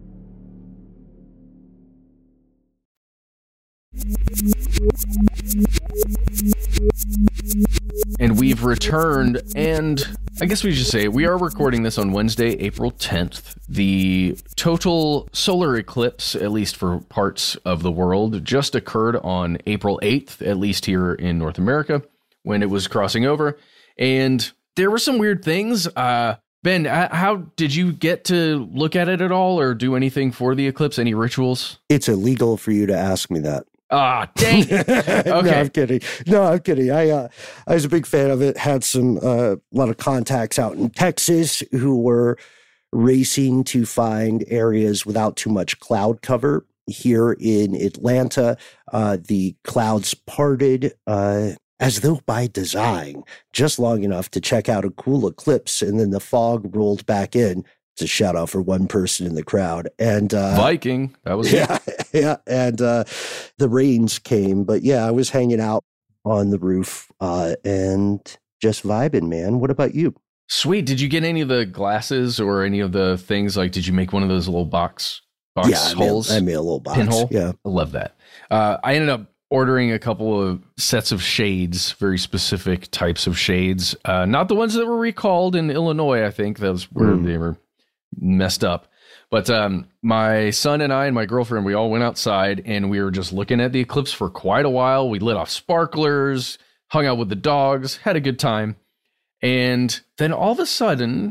And we've returned, and I guess we should say we are recording this on Wednesday, April 10th. The total solar eclipse, at least for parts of the world, just occurred on April 8th, at least here in North America, when it was crossing over. And there were some weird things. Ben, how did you get to look at it at all or do anything for the eclipse? Any rituals? It's illegal for you to ask me that. Ah, dang it. Okay. No, I'm kidding. I was a big fan of it. Had a lot of contacts out in Texas who were racing to find areas without too much cloud cover. Here in Atlanta, the clouds parted as though by design, just long enough to check out a cool eclipse, and then the fog rolled back in. It's a shout out for one person in the crowd. And Viking, that was yeah. And the rains came, but yeah, I was hanging out on the roof and just vibing, man. What about you? Sweet. Did you get any of the glasses or any of the things? Like, did you make one of those little box holes? I made a little box. Pinhole? Yeah, I love that. I ended up ordering a couple of sets of shades, very specific types of shades. Not the ones that were recalled in Illinois. I think those were they were messed up. But my son and I and my girlfriend, we all went outside and we were just looking at the eclipse for quite a while. We lit off sparklers, hung out with the dogs, had a good time. And then all of a sudden,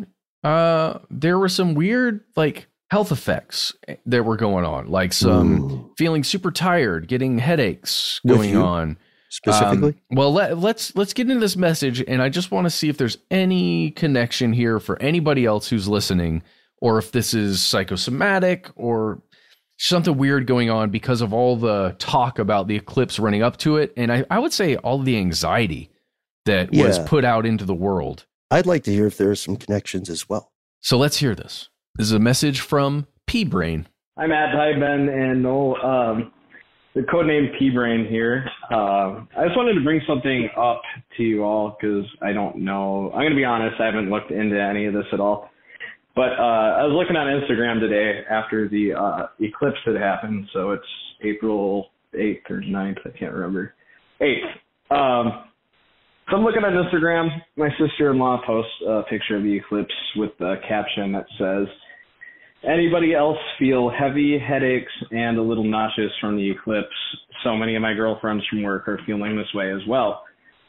there were some weird, health effects that were going on, like some feeling super tired, getting headaches going on. Specifically? Well, let's get into this message, and I just want to see if there's any connection here for anybody else who's listening, or if this is psychosomatic or something weird going on because of all the talk about the eclipse running up to it. And I would say all the anxiety that was put out into the world. I'd like to hear if there are some connections as well. So let's hear this. This is a message from P-Brain. Hi, Matt. Hi, Ben and Noel. The codename P-Brain here. I just wanted to bring something up to you all because I don't know. I'm going to be honest, I haven't looked into any of this at all. But I was looking on Instagram today after the eclipse had happened. So it's April 8th or 9th. I can't remember. 8th. So I'm looking on Instagram. My sister-in-law posts a picture of the eclipse with a caption that says, "Anybody else feel heavy headaches and a little nauseous from the eclipse? So many of my girlfriends from work are feeling this way as well."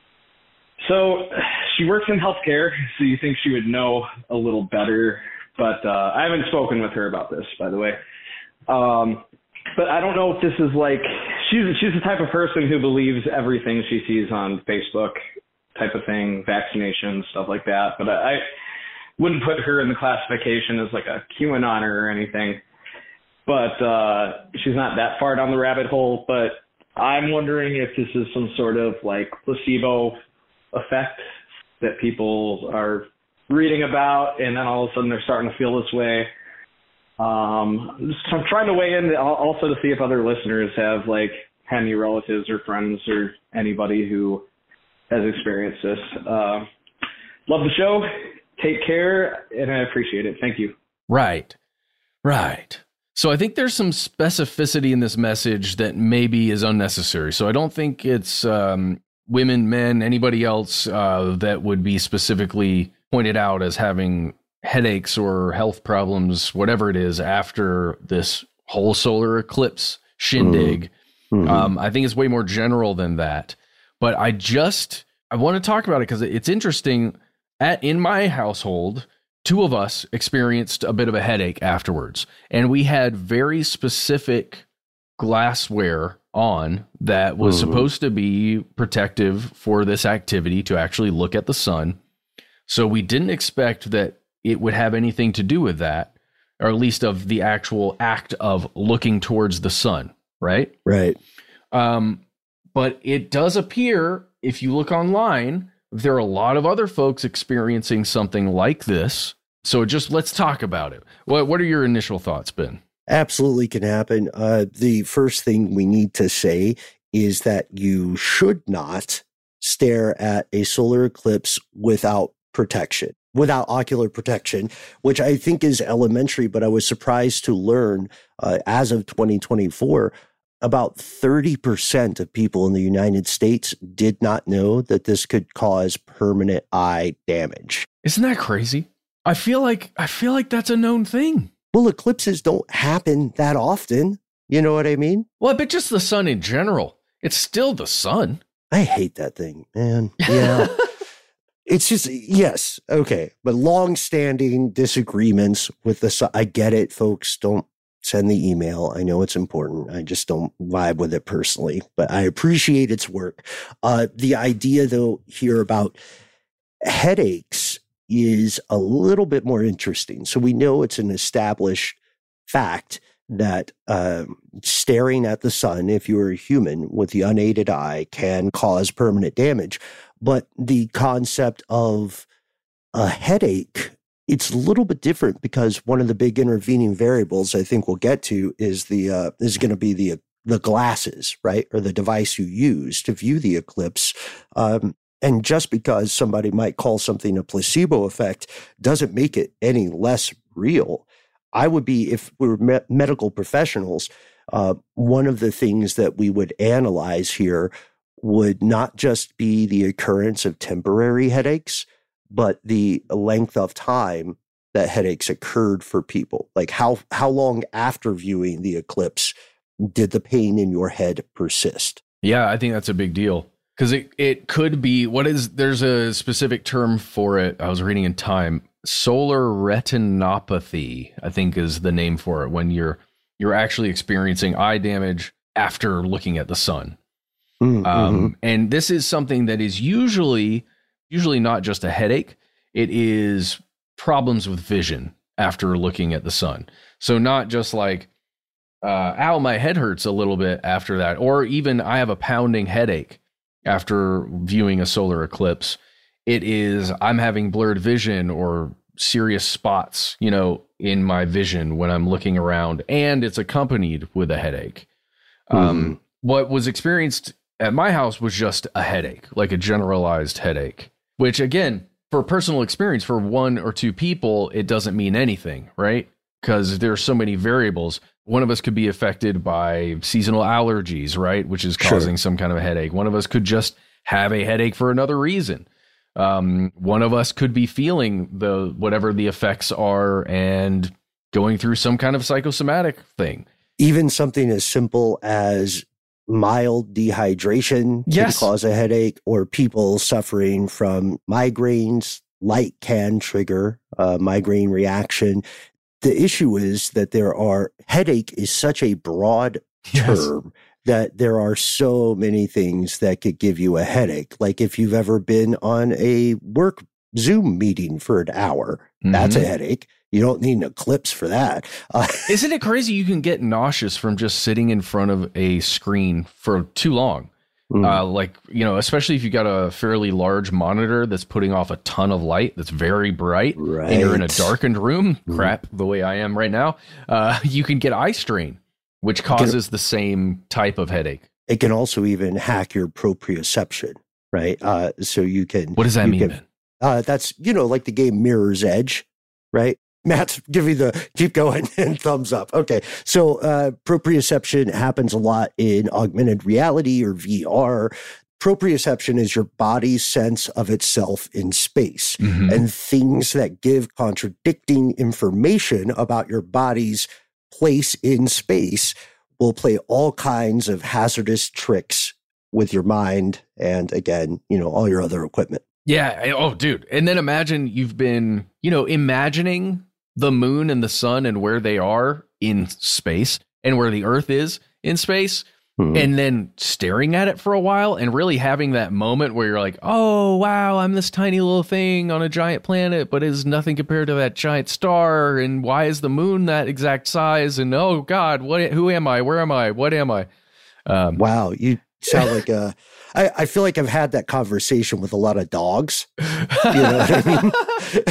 So she works in healthcare, so you think she would know a little better. But I haven't spoken with her about this, by the way. But I don't know if this is like, she's the type of person who believes everything she sees on Facebook type of thing, vaccinations, stuff like that. But I wouldn't put her in the classification as like a QAnoner or anything. But she's not that far down the rabbit hole. But I'm wondering if this is some sort of like placebo effect that people are reading about, and then all of a sudden they're starting to feel this way. So I'm trying to weigh in also to see if other listeners have like any relatives or friends or anybody who has experienced this. Love the show. Take care, and I appreciate it. Thank you. Right. So I think there's some specificity in this message that maybe is unnecessary. So I don't think it's women, men, anybody else that would be specifically pointed out as having headaches or health problems, whatever it is, after this whole solar eclipse shindig. I think it's way more general than that. But I want to talk about it because it's interesting. In my household, two of us experienced a bit of a headache afterwards, and we had very specific glassware on that was supposed to be protective for this activity to actually look at the sun. So we didn't expect that it would have anything to do with that, or at least of the actual act of looking towards the sun, right? Right. But it does appear, if you look online, there are a lot of other folks experiencing something like this. So let's talk about it. What are your initial thoughts, Ben? Absolutely can happen. The first thing we need to say is that you should not stare at a solar eclipse without protection, without ocular protection, which I think is elementary, but I was surprised to learn as of 2024, about 30% of people in the United States did not know that this could cause permanent eye damage. Isn't that crazy? I feel like that's a known thing. Well, eclipses don't happen that often. You know what I mean? Well, but just the sun in general. It's still the sun. I hate that thing, man. Yeah. It's just, yes. Okay. But long-standing disagreements with the sun. I get it, folks. Don't send the email. I know it's important. I just don't vibe with it personally, but I appreciate its work. The idea, though, here about headaches is a little bit more interesting. So we know it's an established fact that staring at the sun, if you're a human with the unaided eye, can cause permanent damage. But the concept of a headache, it's a little bit different because one of the big intervening variables I think we'll get to is going to be the glasses, right? Or the device you use to view the eclipse. And just because somebody might call something a placebo effect doesn't make it any less real. I would be, if we were medical professionals, one of the things that we would analyze here would not just be the occurrence of temporary headaches, but the length of time that headaches occurred for people. Like how long after viewing the eclipse did the pain in your head persist? Yeah, I think that's a big deal. Because it could be, there's a specific term for it. I was reading in Time. Solar retinopathy, I think, is the name for it, when you're actually experiencing eye damage after looking at the sun. And this is something that is usually not just a headache. It is problems with vision after looking at the sun. So not just like, ow, my head hurts a little bit after that, or even I have a pounding headache after viewing a solar eclipse. It is, I'm having blurred vision or serious spots, in my vision when I'm looking around, and it's accompanied with a headache. what was experienced at my house was just a headache, like a generalized headache, which again, for personal experience, for one or two people, it doesn't mean anything, right? Because there's so many variables. One of us could be affected by seasonal allergies, right? Which is causing some kind of a headache. One of us could just have a headache for another reason. One of us could be feeling whatever the effects are and going through some kind of psychosomatic thing. Even something as simple as mild dehydration can cause a headache, or people suffering from migraines. Light can trigger a migraine reaction. The issue is that headache is such a broad term that there are so many things that could give you a headache. Like if you've ever been on a work Zoom meeting for an hour, that's a headache. You don't need an eclipse for that. Isn't it crazy? You can get nauseous from just sitting in front of a screen for too long. Especially if you got a fairly large monitor that's putting off a ton of light that's very bright, and you're in a darkened room, the way I am right now, you can get eye strain, which causes the same type of headache. It can also even hack your proprioception, right? So you can... What does that mean, then? That's, like the game Mirror's Edge, right? Matt's giving keep going and thumbs up. Okay. So proprioception happens a lot in augmented reality or VR. Proprioception is your body's sense of itself in space, and things that give contradicting information about your body's place in space will play all kinds of hazardous tricks with your mind and, again, all your other equipment. Yeah. Oh, dude. And then imagine you've been, imagining the moon and the sun and where they are in space and where the Earth is in space, and then staring at it for a while and really having that moment where you're like, oh, wow, I'm this tiny little thing on a giant planet, but it's nothing compared to that giant star. And why is the moon that exact size? And oh, God, who am I? Where am I? What am I? Wow, you sound like I feel like I've had that conversation with a lot of dogs. You know what I mean?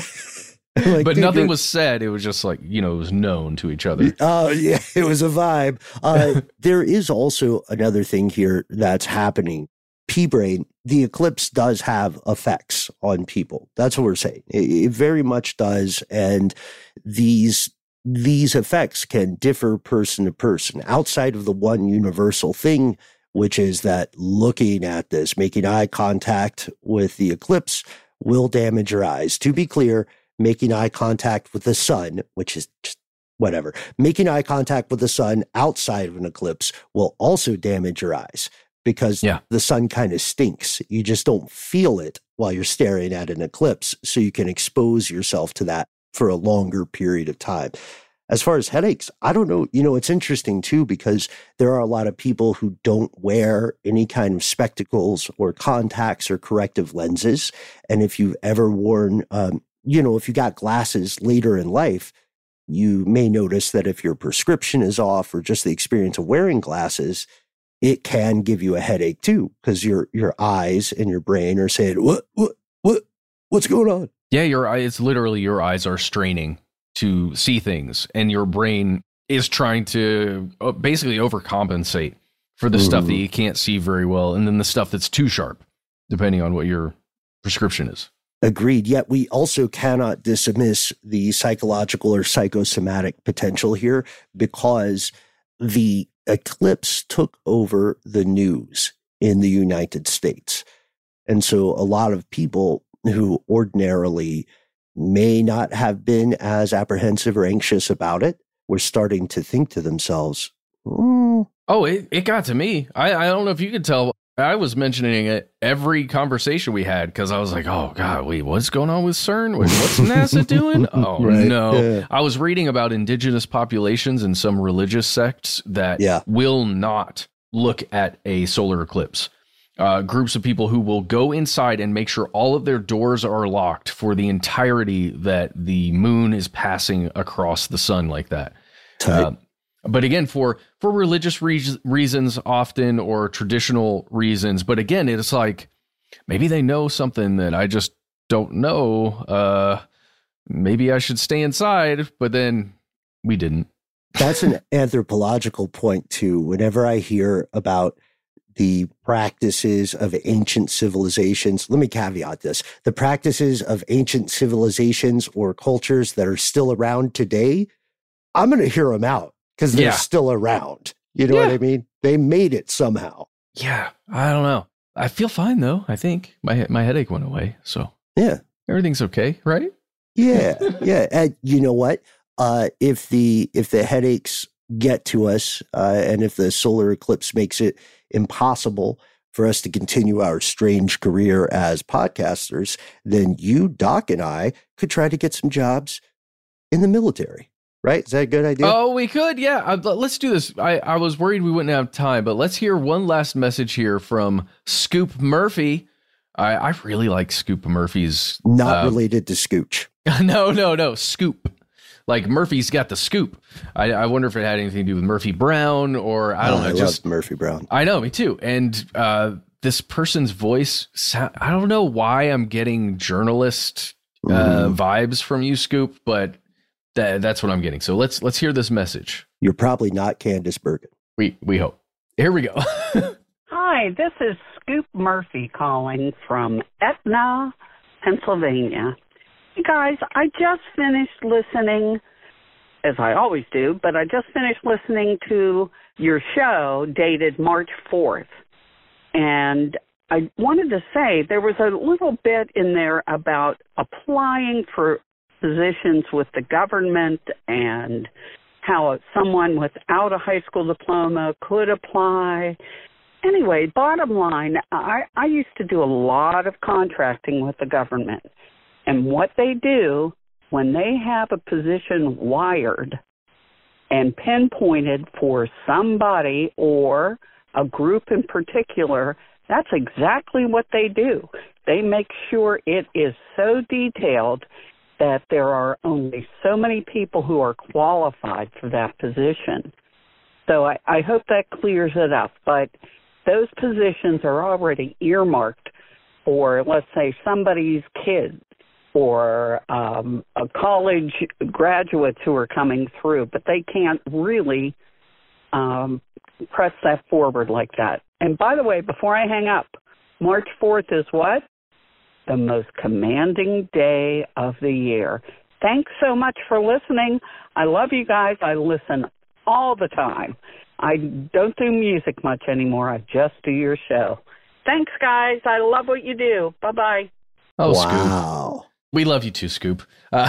Like, but nothing was said. It was just like, it was known to each other. Oh, yeah, it was a vibe. There is also another thing here that's happening. P-Brain, the eclipse does have effects on people. That's what we're saying. It very much does. And these effects can differ person to person outside of the one universal thing, which is that looking at this, making eye contact with the eclipse will damage your eyes. To be clear, making eye contact with the sun, which is just whatever, making eye contact with the sun outside of an eclipse will also damage your eyes because the sun kind of stinks. You just don't feel it while you're staring at an eclipse, so you can expose yourself to that for a longer period of time. As far as headaches, I don't know. It's interesting too, because there are a lot of people who don't wear any kind of spectacles or contacts or corrective lenses. And if you've ever worn, if you got glasses later in life, you may notice that if your prescription is off or just the experience of wearing glasses, it can give you a headache too, because your eyes and your brain are saying, what's going on? Yeah, it's literally your eyes are straining to see things, and your brain is trying to basically overcompensate for the stuff that you can't see very well, and then the stuff that's too sharp, depending on what your prescription is. Agreed. Yet we also cannot dismiss the psychological or psychosomatic potential here, because the eclipse took over the news in the United States. And so a lot of people who ordinarily may not have been as apprehensive or anxious about it were starting to think to themselves, Oh, it got to me. I don't know if you could tell. I was mentioning it every conversation we had because I was like, oh, God, wait, what's going on with CERN? What's NASA doing? Oh, no. Yeah. I was reading about indigenous populations and some religious sects that will not look at a solar eclipse. Groups of people who will go inside and make sure all of their doors are locked for the entirety that the moon is passing across the sun like that. But again, for religious reasons often, or traditional reasons. But again, it's like, maybe they know something that I just don't know. Maybe I should stay inside, but then we didn't. That's an anthropological point too. Whenever I hear about the practices of ancient civilizations, let me caveat this. The practices of ancient civilizations or cultures that are still around today, I'm going to hear them out because they're still around. You know what I mean? They made it somehow. Yeah, I don't know. I feel fine though. I think my headache went away. So yeah, everything's okay, right? Yeah, yeah. And you know what? If the headaches get to us, and if the solar eclipse makes it impossible for us to continue our strange career as podcasters, then you, Doc, and I could try to get some jobs in the military. Right? Is that a good idea? Oh, we could. Yeah. Let's do this. I was worried we wouldn't have time, but let's hear one last message here from Scoop Murphy. I really like Scoop Murphy's. Not related to Scooch. No. Scoop. Like Murphy's got the scoop. I wonder if it had anything to do with Murphy Brown or I don't know. I just love Murphy Brown. I know, me too. And this person's voice, I don't know why I'm getting journalist vibes from you, Scoop, but that's what I'm getting. So let's hear this message. You're probably not Candace Bergen. We hope. Here we go. Hi, this is Scoop Murphy calling from Etna, Pennsylvania. Hey guys, I just finished listening, as I always do, but I just finished listening to your show dated March 4th. And I wanted to say there was a little bit in there about applying for positions with the government and how someone without a high school diploma could apply. Anyway, bottom line, I used to do a lot of contracting with the government. And what they do when they have a position wired and pinpointed for somebody or a group in particular, that's exactly what they do. They make sure it is so detailed that there are only so many people who are qualified for that position. So I hope that clears it up. But those positions are already earmarked for, let's say, somebody's kids or a college graduates who are coming through, but they can't really press that forward like that. And by the way, before I hang up, March 4th is what? The most commanding day of the year. Thanks so much for listening. I love you guys. I listen all the time. I don't do music much anymore. I just do your show. Thanks, guys. I love what you do. Bye-bye. Oh, wow. Scoop. We love you too, Scoop.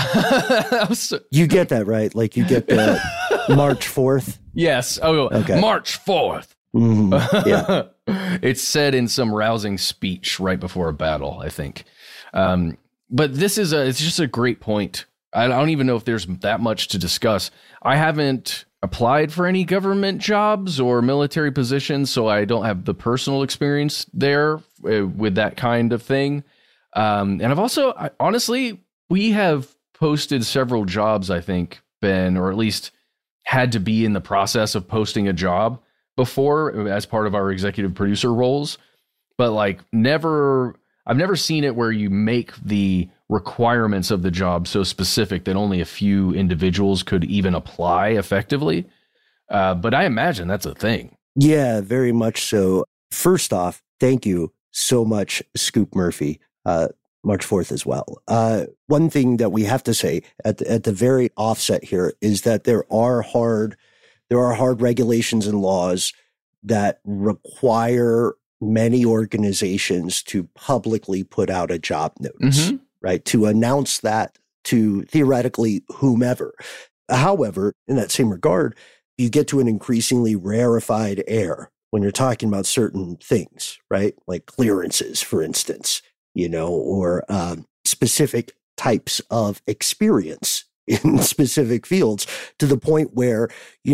You get that, right? Like you get the March 4th? Yes. Oh, okay. March 4th. Mm-hmm. Yeah. It's said in some rousing speech right before a battle, I think. But it's just a great point. I don't even know if there's that much to discuss. I haven't applied for any government jobs or military positions, so I don't have the personal experience there with that kind of thing. And I've also, honestly, we have posted several jobs, I think, Ben, or at least had to be in the process of posting a job before as part of our executive producer roles. But like I've never seen it where you make the requirements of the job so specific that only a few individuals could even apply effectively. But I imagine that's a thing. Yeah, very much so. First off, thank you so much, Scoop Murphy. March 4th as well. One thing that we have to say at the very offset here is that there are hard regulations and laws that require many organizations to publicly put out a job notice, right? To announce that to theoretically whomever. However, in that same regard, you get to an increasingly rarefied air when you're talking about certain things, right? Like clearances, for instance, or specific types of experience in specific fields, to the point where,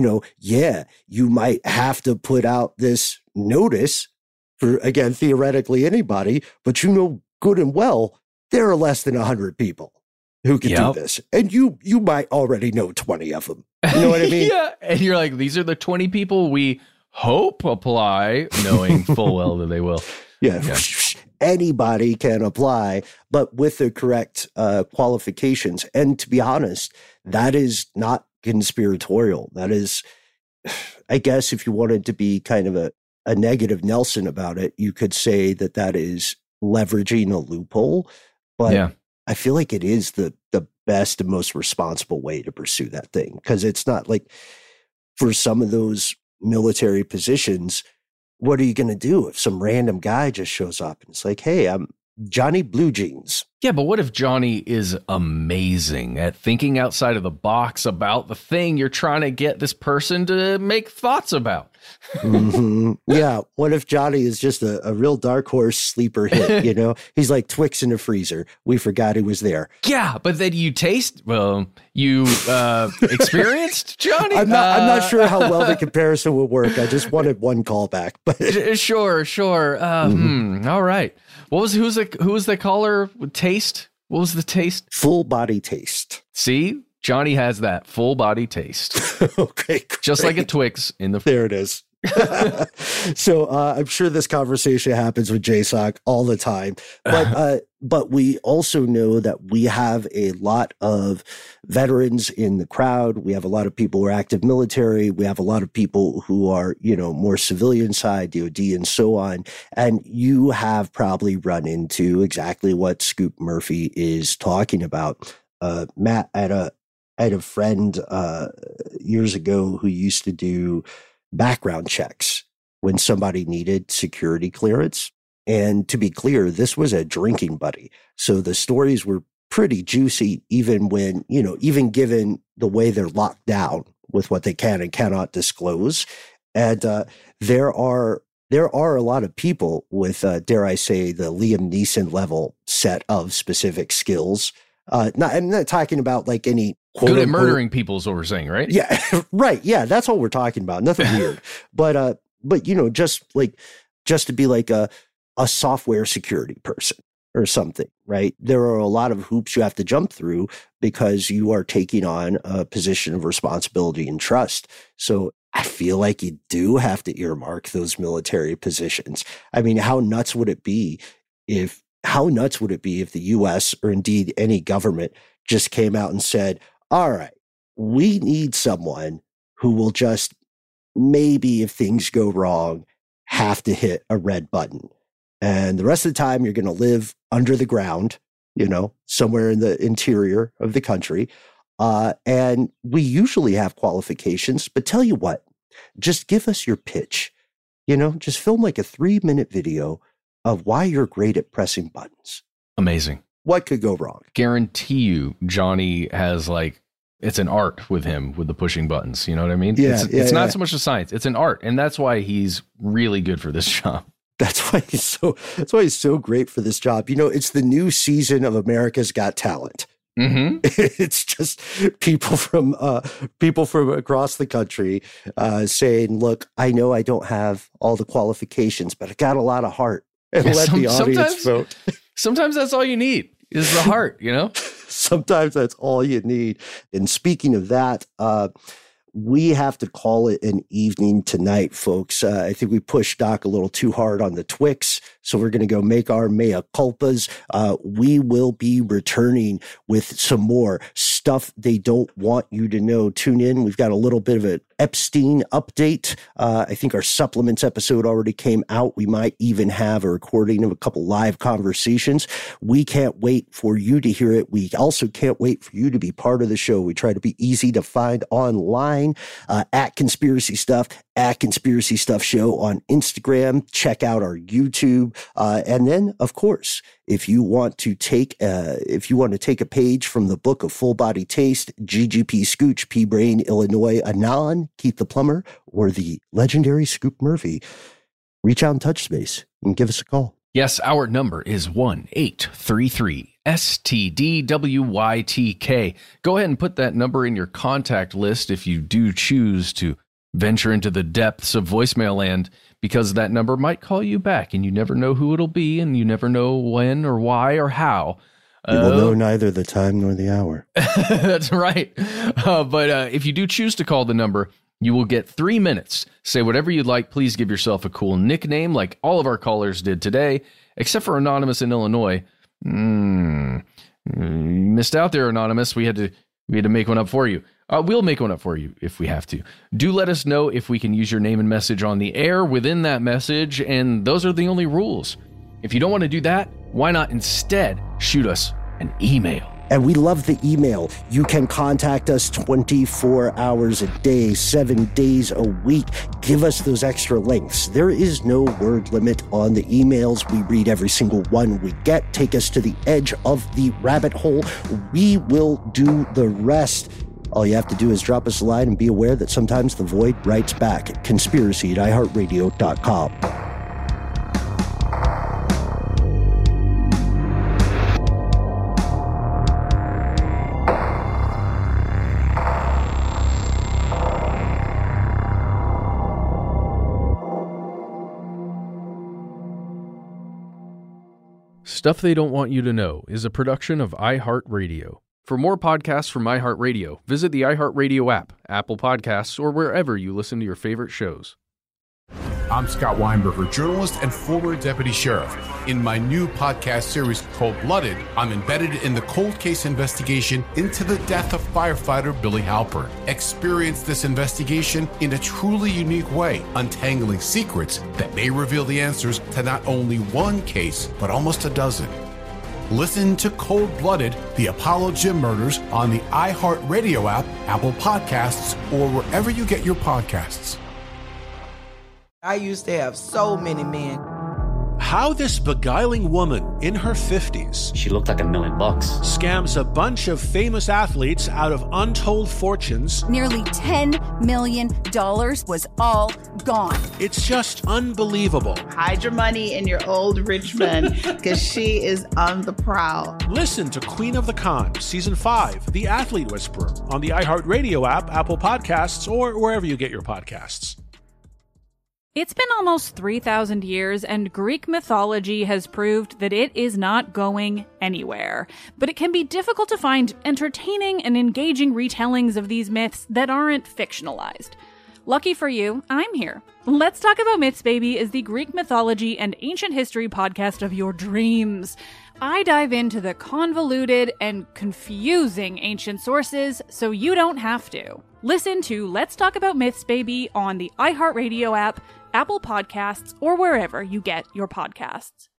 you might have to put out this notice for, again, theoretically anybody, but good and well, there are less than 100 people who can do this. And you might already know 20 of them. You know what I mean? Yeah. And you're like, these are the 20 people we hope apply, knowing full well that they will. Yeah. Anybody can apply, but with the correct qualifications. And to be honest, that is not conspiratorial. That is, I guess if you wanted to be kind of a negative Nelson about it, you could say that is leveraging a loophole. But I feel like it is the best and most responsible way to pursue that thing. Because it's not like, for some of those military positions, what are you going to do if some random guy just shows up and it's like, hey, I'm Johnny Blue Jeans? Yeah, but what if Johnny is amazing at thinking outside of the box about the thing you're trying to get this person to make thoughts about? Yeah, what if Johnny is just a real dark horse sleeper hit? You know, he's like Twix in a freezer. We forgot he was there. Yeah, but then you experienced Johnny. I'm not sure how well the comparison will work. I just wanted one callback, but sure. All right. Who was the caller with taste? What was the taste? Full body taste. See, Johnny has that full body taste. Okay, great. Just like a Twix in the. There it is. So I'm sure this conversation happens with JSOC all the time, but we also know that we have a lot of veterans in the crowd. We have a lot of people who are active military. We have a lot of people who are, more civilian side, DOD and so on. And you have probably run into exactly what Scoop Murphy is talking about. Matt, I had a friend years ago who used to do background checks when somebody needed security clearance. And to be clear, this was a drinking buddy. So the stories were pretty juicy, even when, even given the way they're locked down with what they can and cannot disclose. And there are a lot of people with, dare I say, the Liam Neeson level set of specific skills. I'm not talking about like any good at murdering people is what we're saying, right? Yeah, right. Yeah, that's all we're talking about. Nothing weird. But just to be like a software security person or something, right? There are a lot of hoops you have to jump through because you are taking on a position of responsibility and trust. So I feel like you do have to earmark those military positions. I mean, how nuts would it be if the U.S. or indeed any government just came out and said, all right, we need someone who will just maybe, if things go wrong, have to hit a red button. And the rest of the time, you're going to live under the ground, somewhere in the interior of the country. And we usually have qualifications, but tell you what, just give us your pitch. Just film like a 3-minute video of why you're great at pressing buttons. Amazing. What could go wrong? Guarantee you, Johnny has it's an art with him with the pushing buttons. You know what I mean? Yeah, it's not so much a science. It's an art. And that's why he's really good for this job. That's why he's so great for this job. It's the new season of America's Got Talent. Mm-hmm. It's just people from across the country saying, look, I know I don't have all the qualifications, but I got a lot of heart. And let the audience vote. Sometimes that's all you need is the heart, Sometimes that's all you need. And speaking of that, we have to call it an evening tonight, folks. I think we pushed Doc a little too hard on the Twix, so we're going to go make our mea culpas. We will be returning with some more stuff they don't want you to know. Tune in. We've got a little bit of an Epstein update. I think our supplements episode already came out. We might even have a recording of a couple live conversations. We can't wait for you to hear it. We also can't wait for you to be part of the show. We try to be easy to find online at Conspiracy Stuff Show on Instagram. Check out our YouTube. And then, of course, if you want to take a page from the book of Full Body Taste, GGP Scooch, P Brain, Illinois, Anon, Keith the Plumber, or the legendary Scoop Murphy, reach out and touch space and give us a call. Yes, our number is 1-833-STDWYTK. Go ahead and put that number in your contact list if you do choose to venture into the depths of voicemail land, because that number might call you back and you never know who it'll be and you never know when or why or how. You will know neither the time nor the hour. That's right. But if you do choose to call the number, you will get 3 minutes. Say whatever you'd like. Please give yourself a cool nickname like all of our callers did today, except for Anonymous in Illinois. You missed out there, Anonymous. We had to We had to make one up for you. We'll make one up for you if we have to. Do let us know if we can use your name and message on the air within that message, and those are the only rules. If you don't want to do that, why not instead shoot us an email? And we love the email. You can contact us 24 hours a day, 7 days a week. Give us those extra links. There is no word limit on the emails. We read every single one we get. Take us to the edge of the rabbit hole. We will do the rest. All you have to do is drop us a line and be aware that sometimes the void writes back at conspiracy@iheartradio.com. Stuff They Don't Want You to Know is a production of iHeartRadio. For more podcasts from iHeartRadio, visit the iHeartRadio app, Apple Podcasts, or wherever you listen to your favorite shows. I'm Scott Weinberger, journalist and former deputy sheriff. In my new podcast series, Cold Blooded, I'm embedded in the cold case investigation into the death of firefighter Billy Halpern. Experience this investigation in a truly unique way, untangling secrets that may reveal the answers to not only one case, but almost a dozen. Listen to Cold Blooded, the Apollo Gym Murders on the iHeartRadio app, Apple Podcasts, or wherever you get your podcasts. I used to have so many men. How this beguiling woman in her 50s, she looked like $1 million, scams a bunch of famous athletes out of untold fortunes. Nearly $10 million was all gone. It's just unbelievable. Hide your money in your old rich man, because she is on the prowl. Listen to Queen of the Con, Season 5, The Athlete Whisperer, on the iHeartRadio app, Apple Podcasts, or wherever you get your podcasts. It's been almost 3,000 years, and Greek mythology has proved that it is not going anywhere. But it can be difficult to find entertaining and engaging retellings of these myths that aren't fictionalized. Lucky for you, I'm here. Let's Talk About Myths, Baby is the Greek mythology and ancient history podcast of your dreams. I dive into the convoluted and confusing ancient sources so you don't have to. Listen to Let's Talk About Myths, Baby on the iHeartRadio app, Apple Podcasts, or wherever you get your podcasts.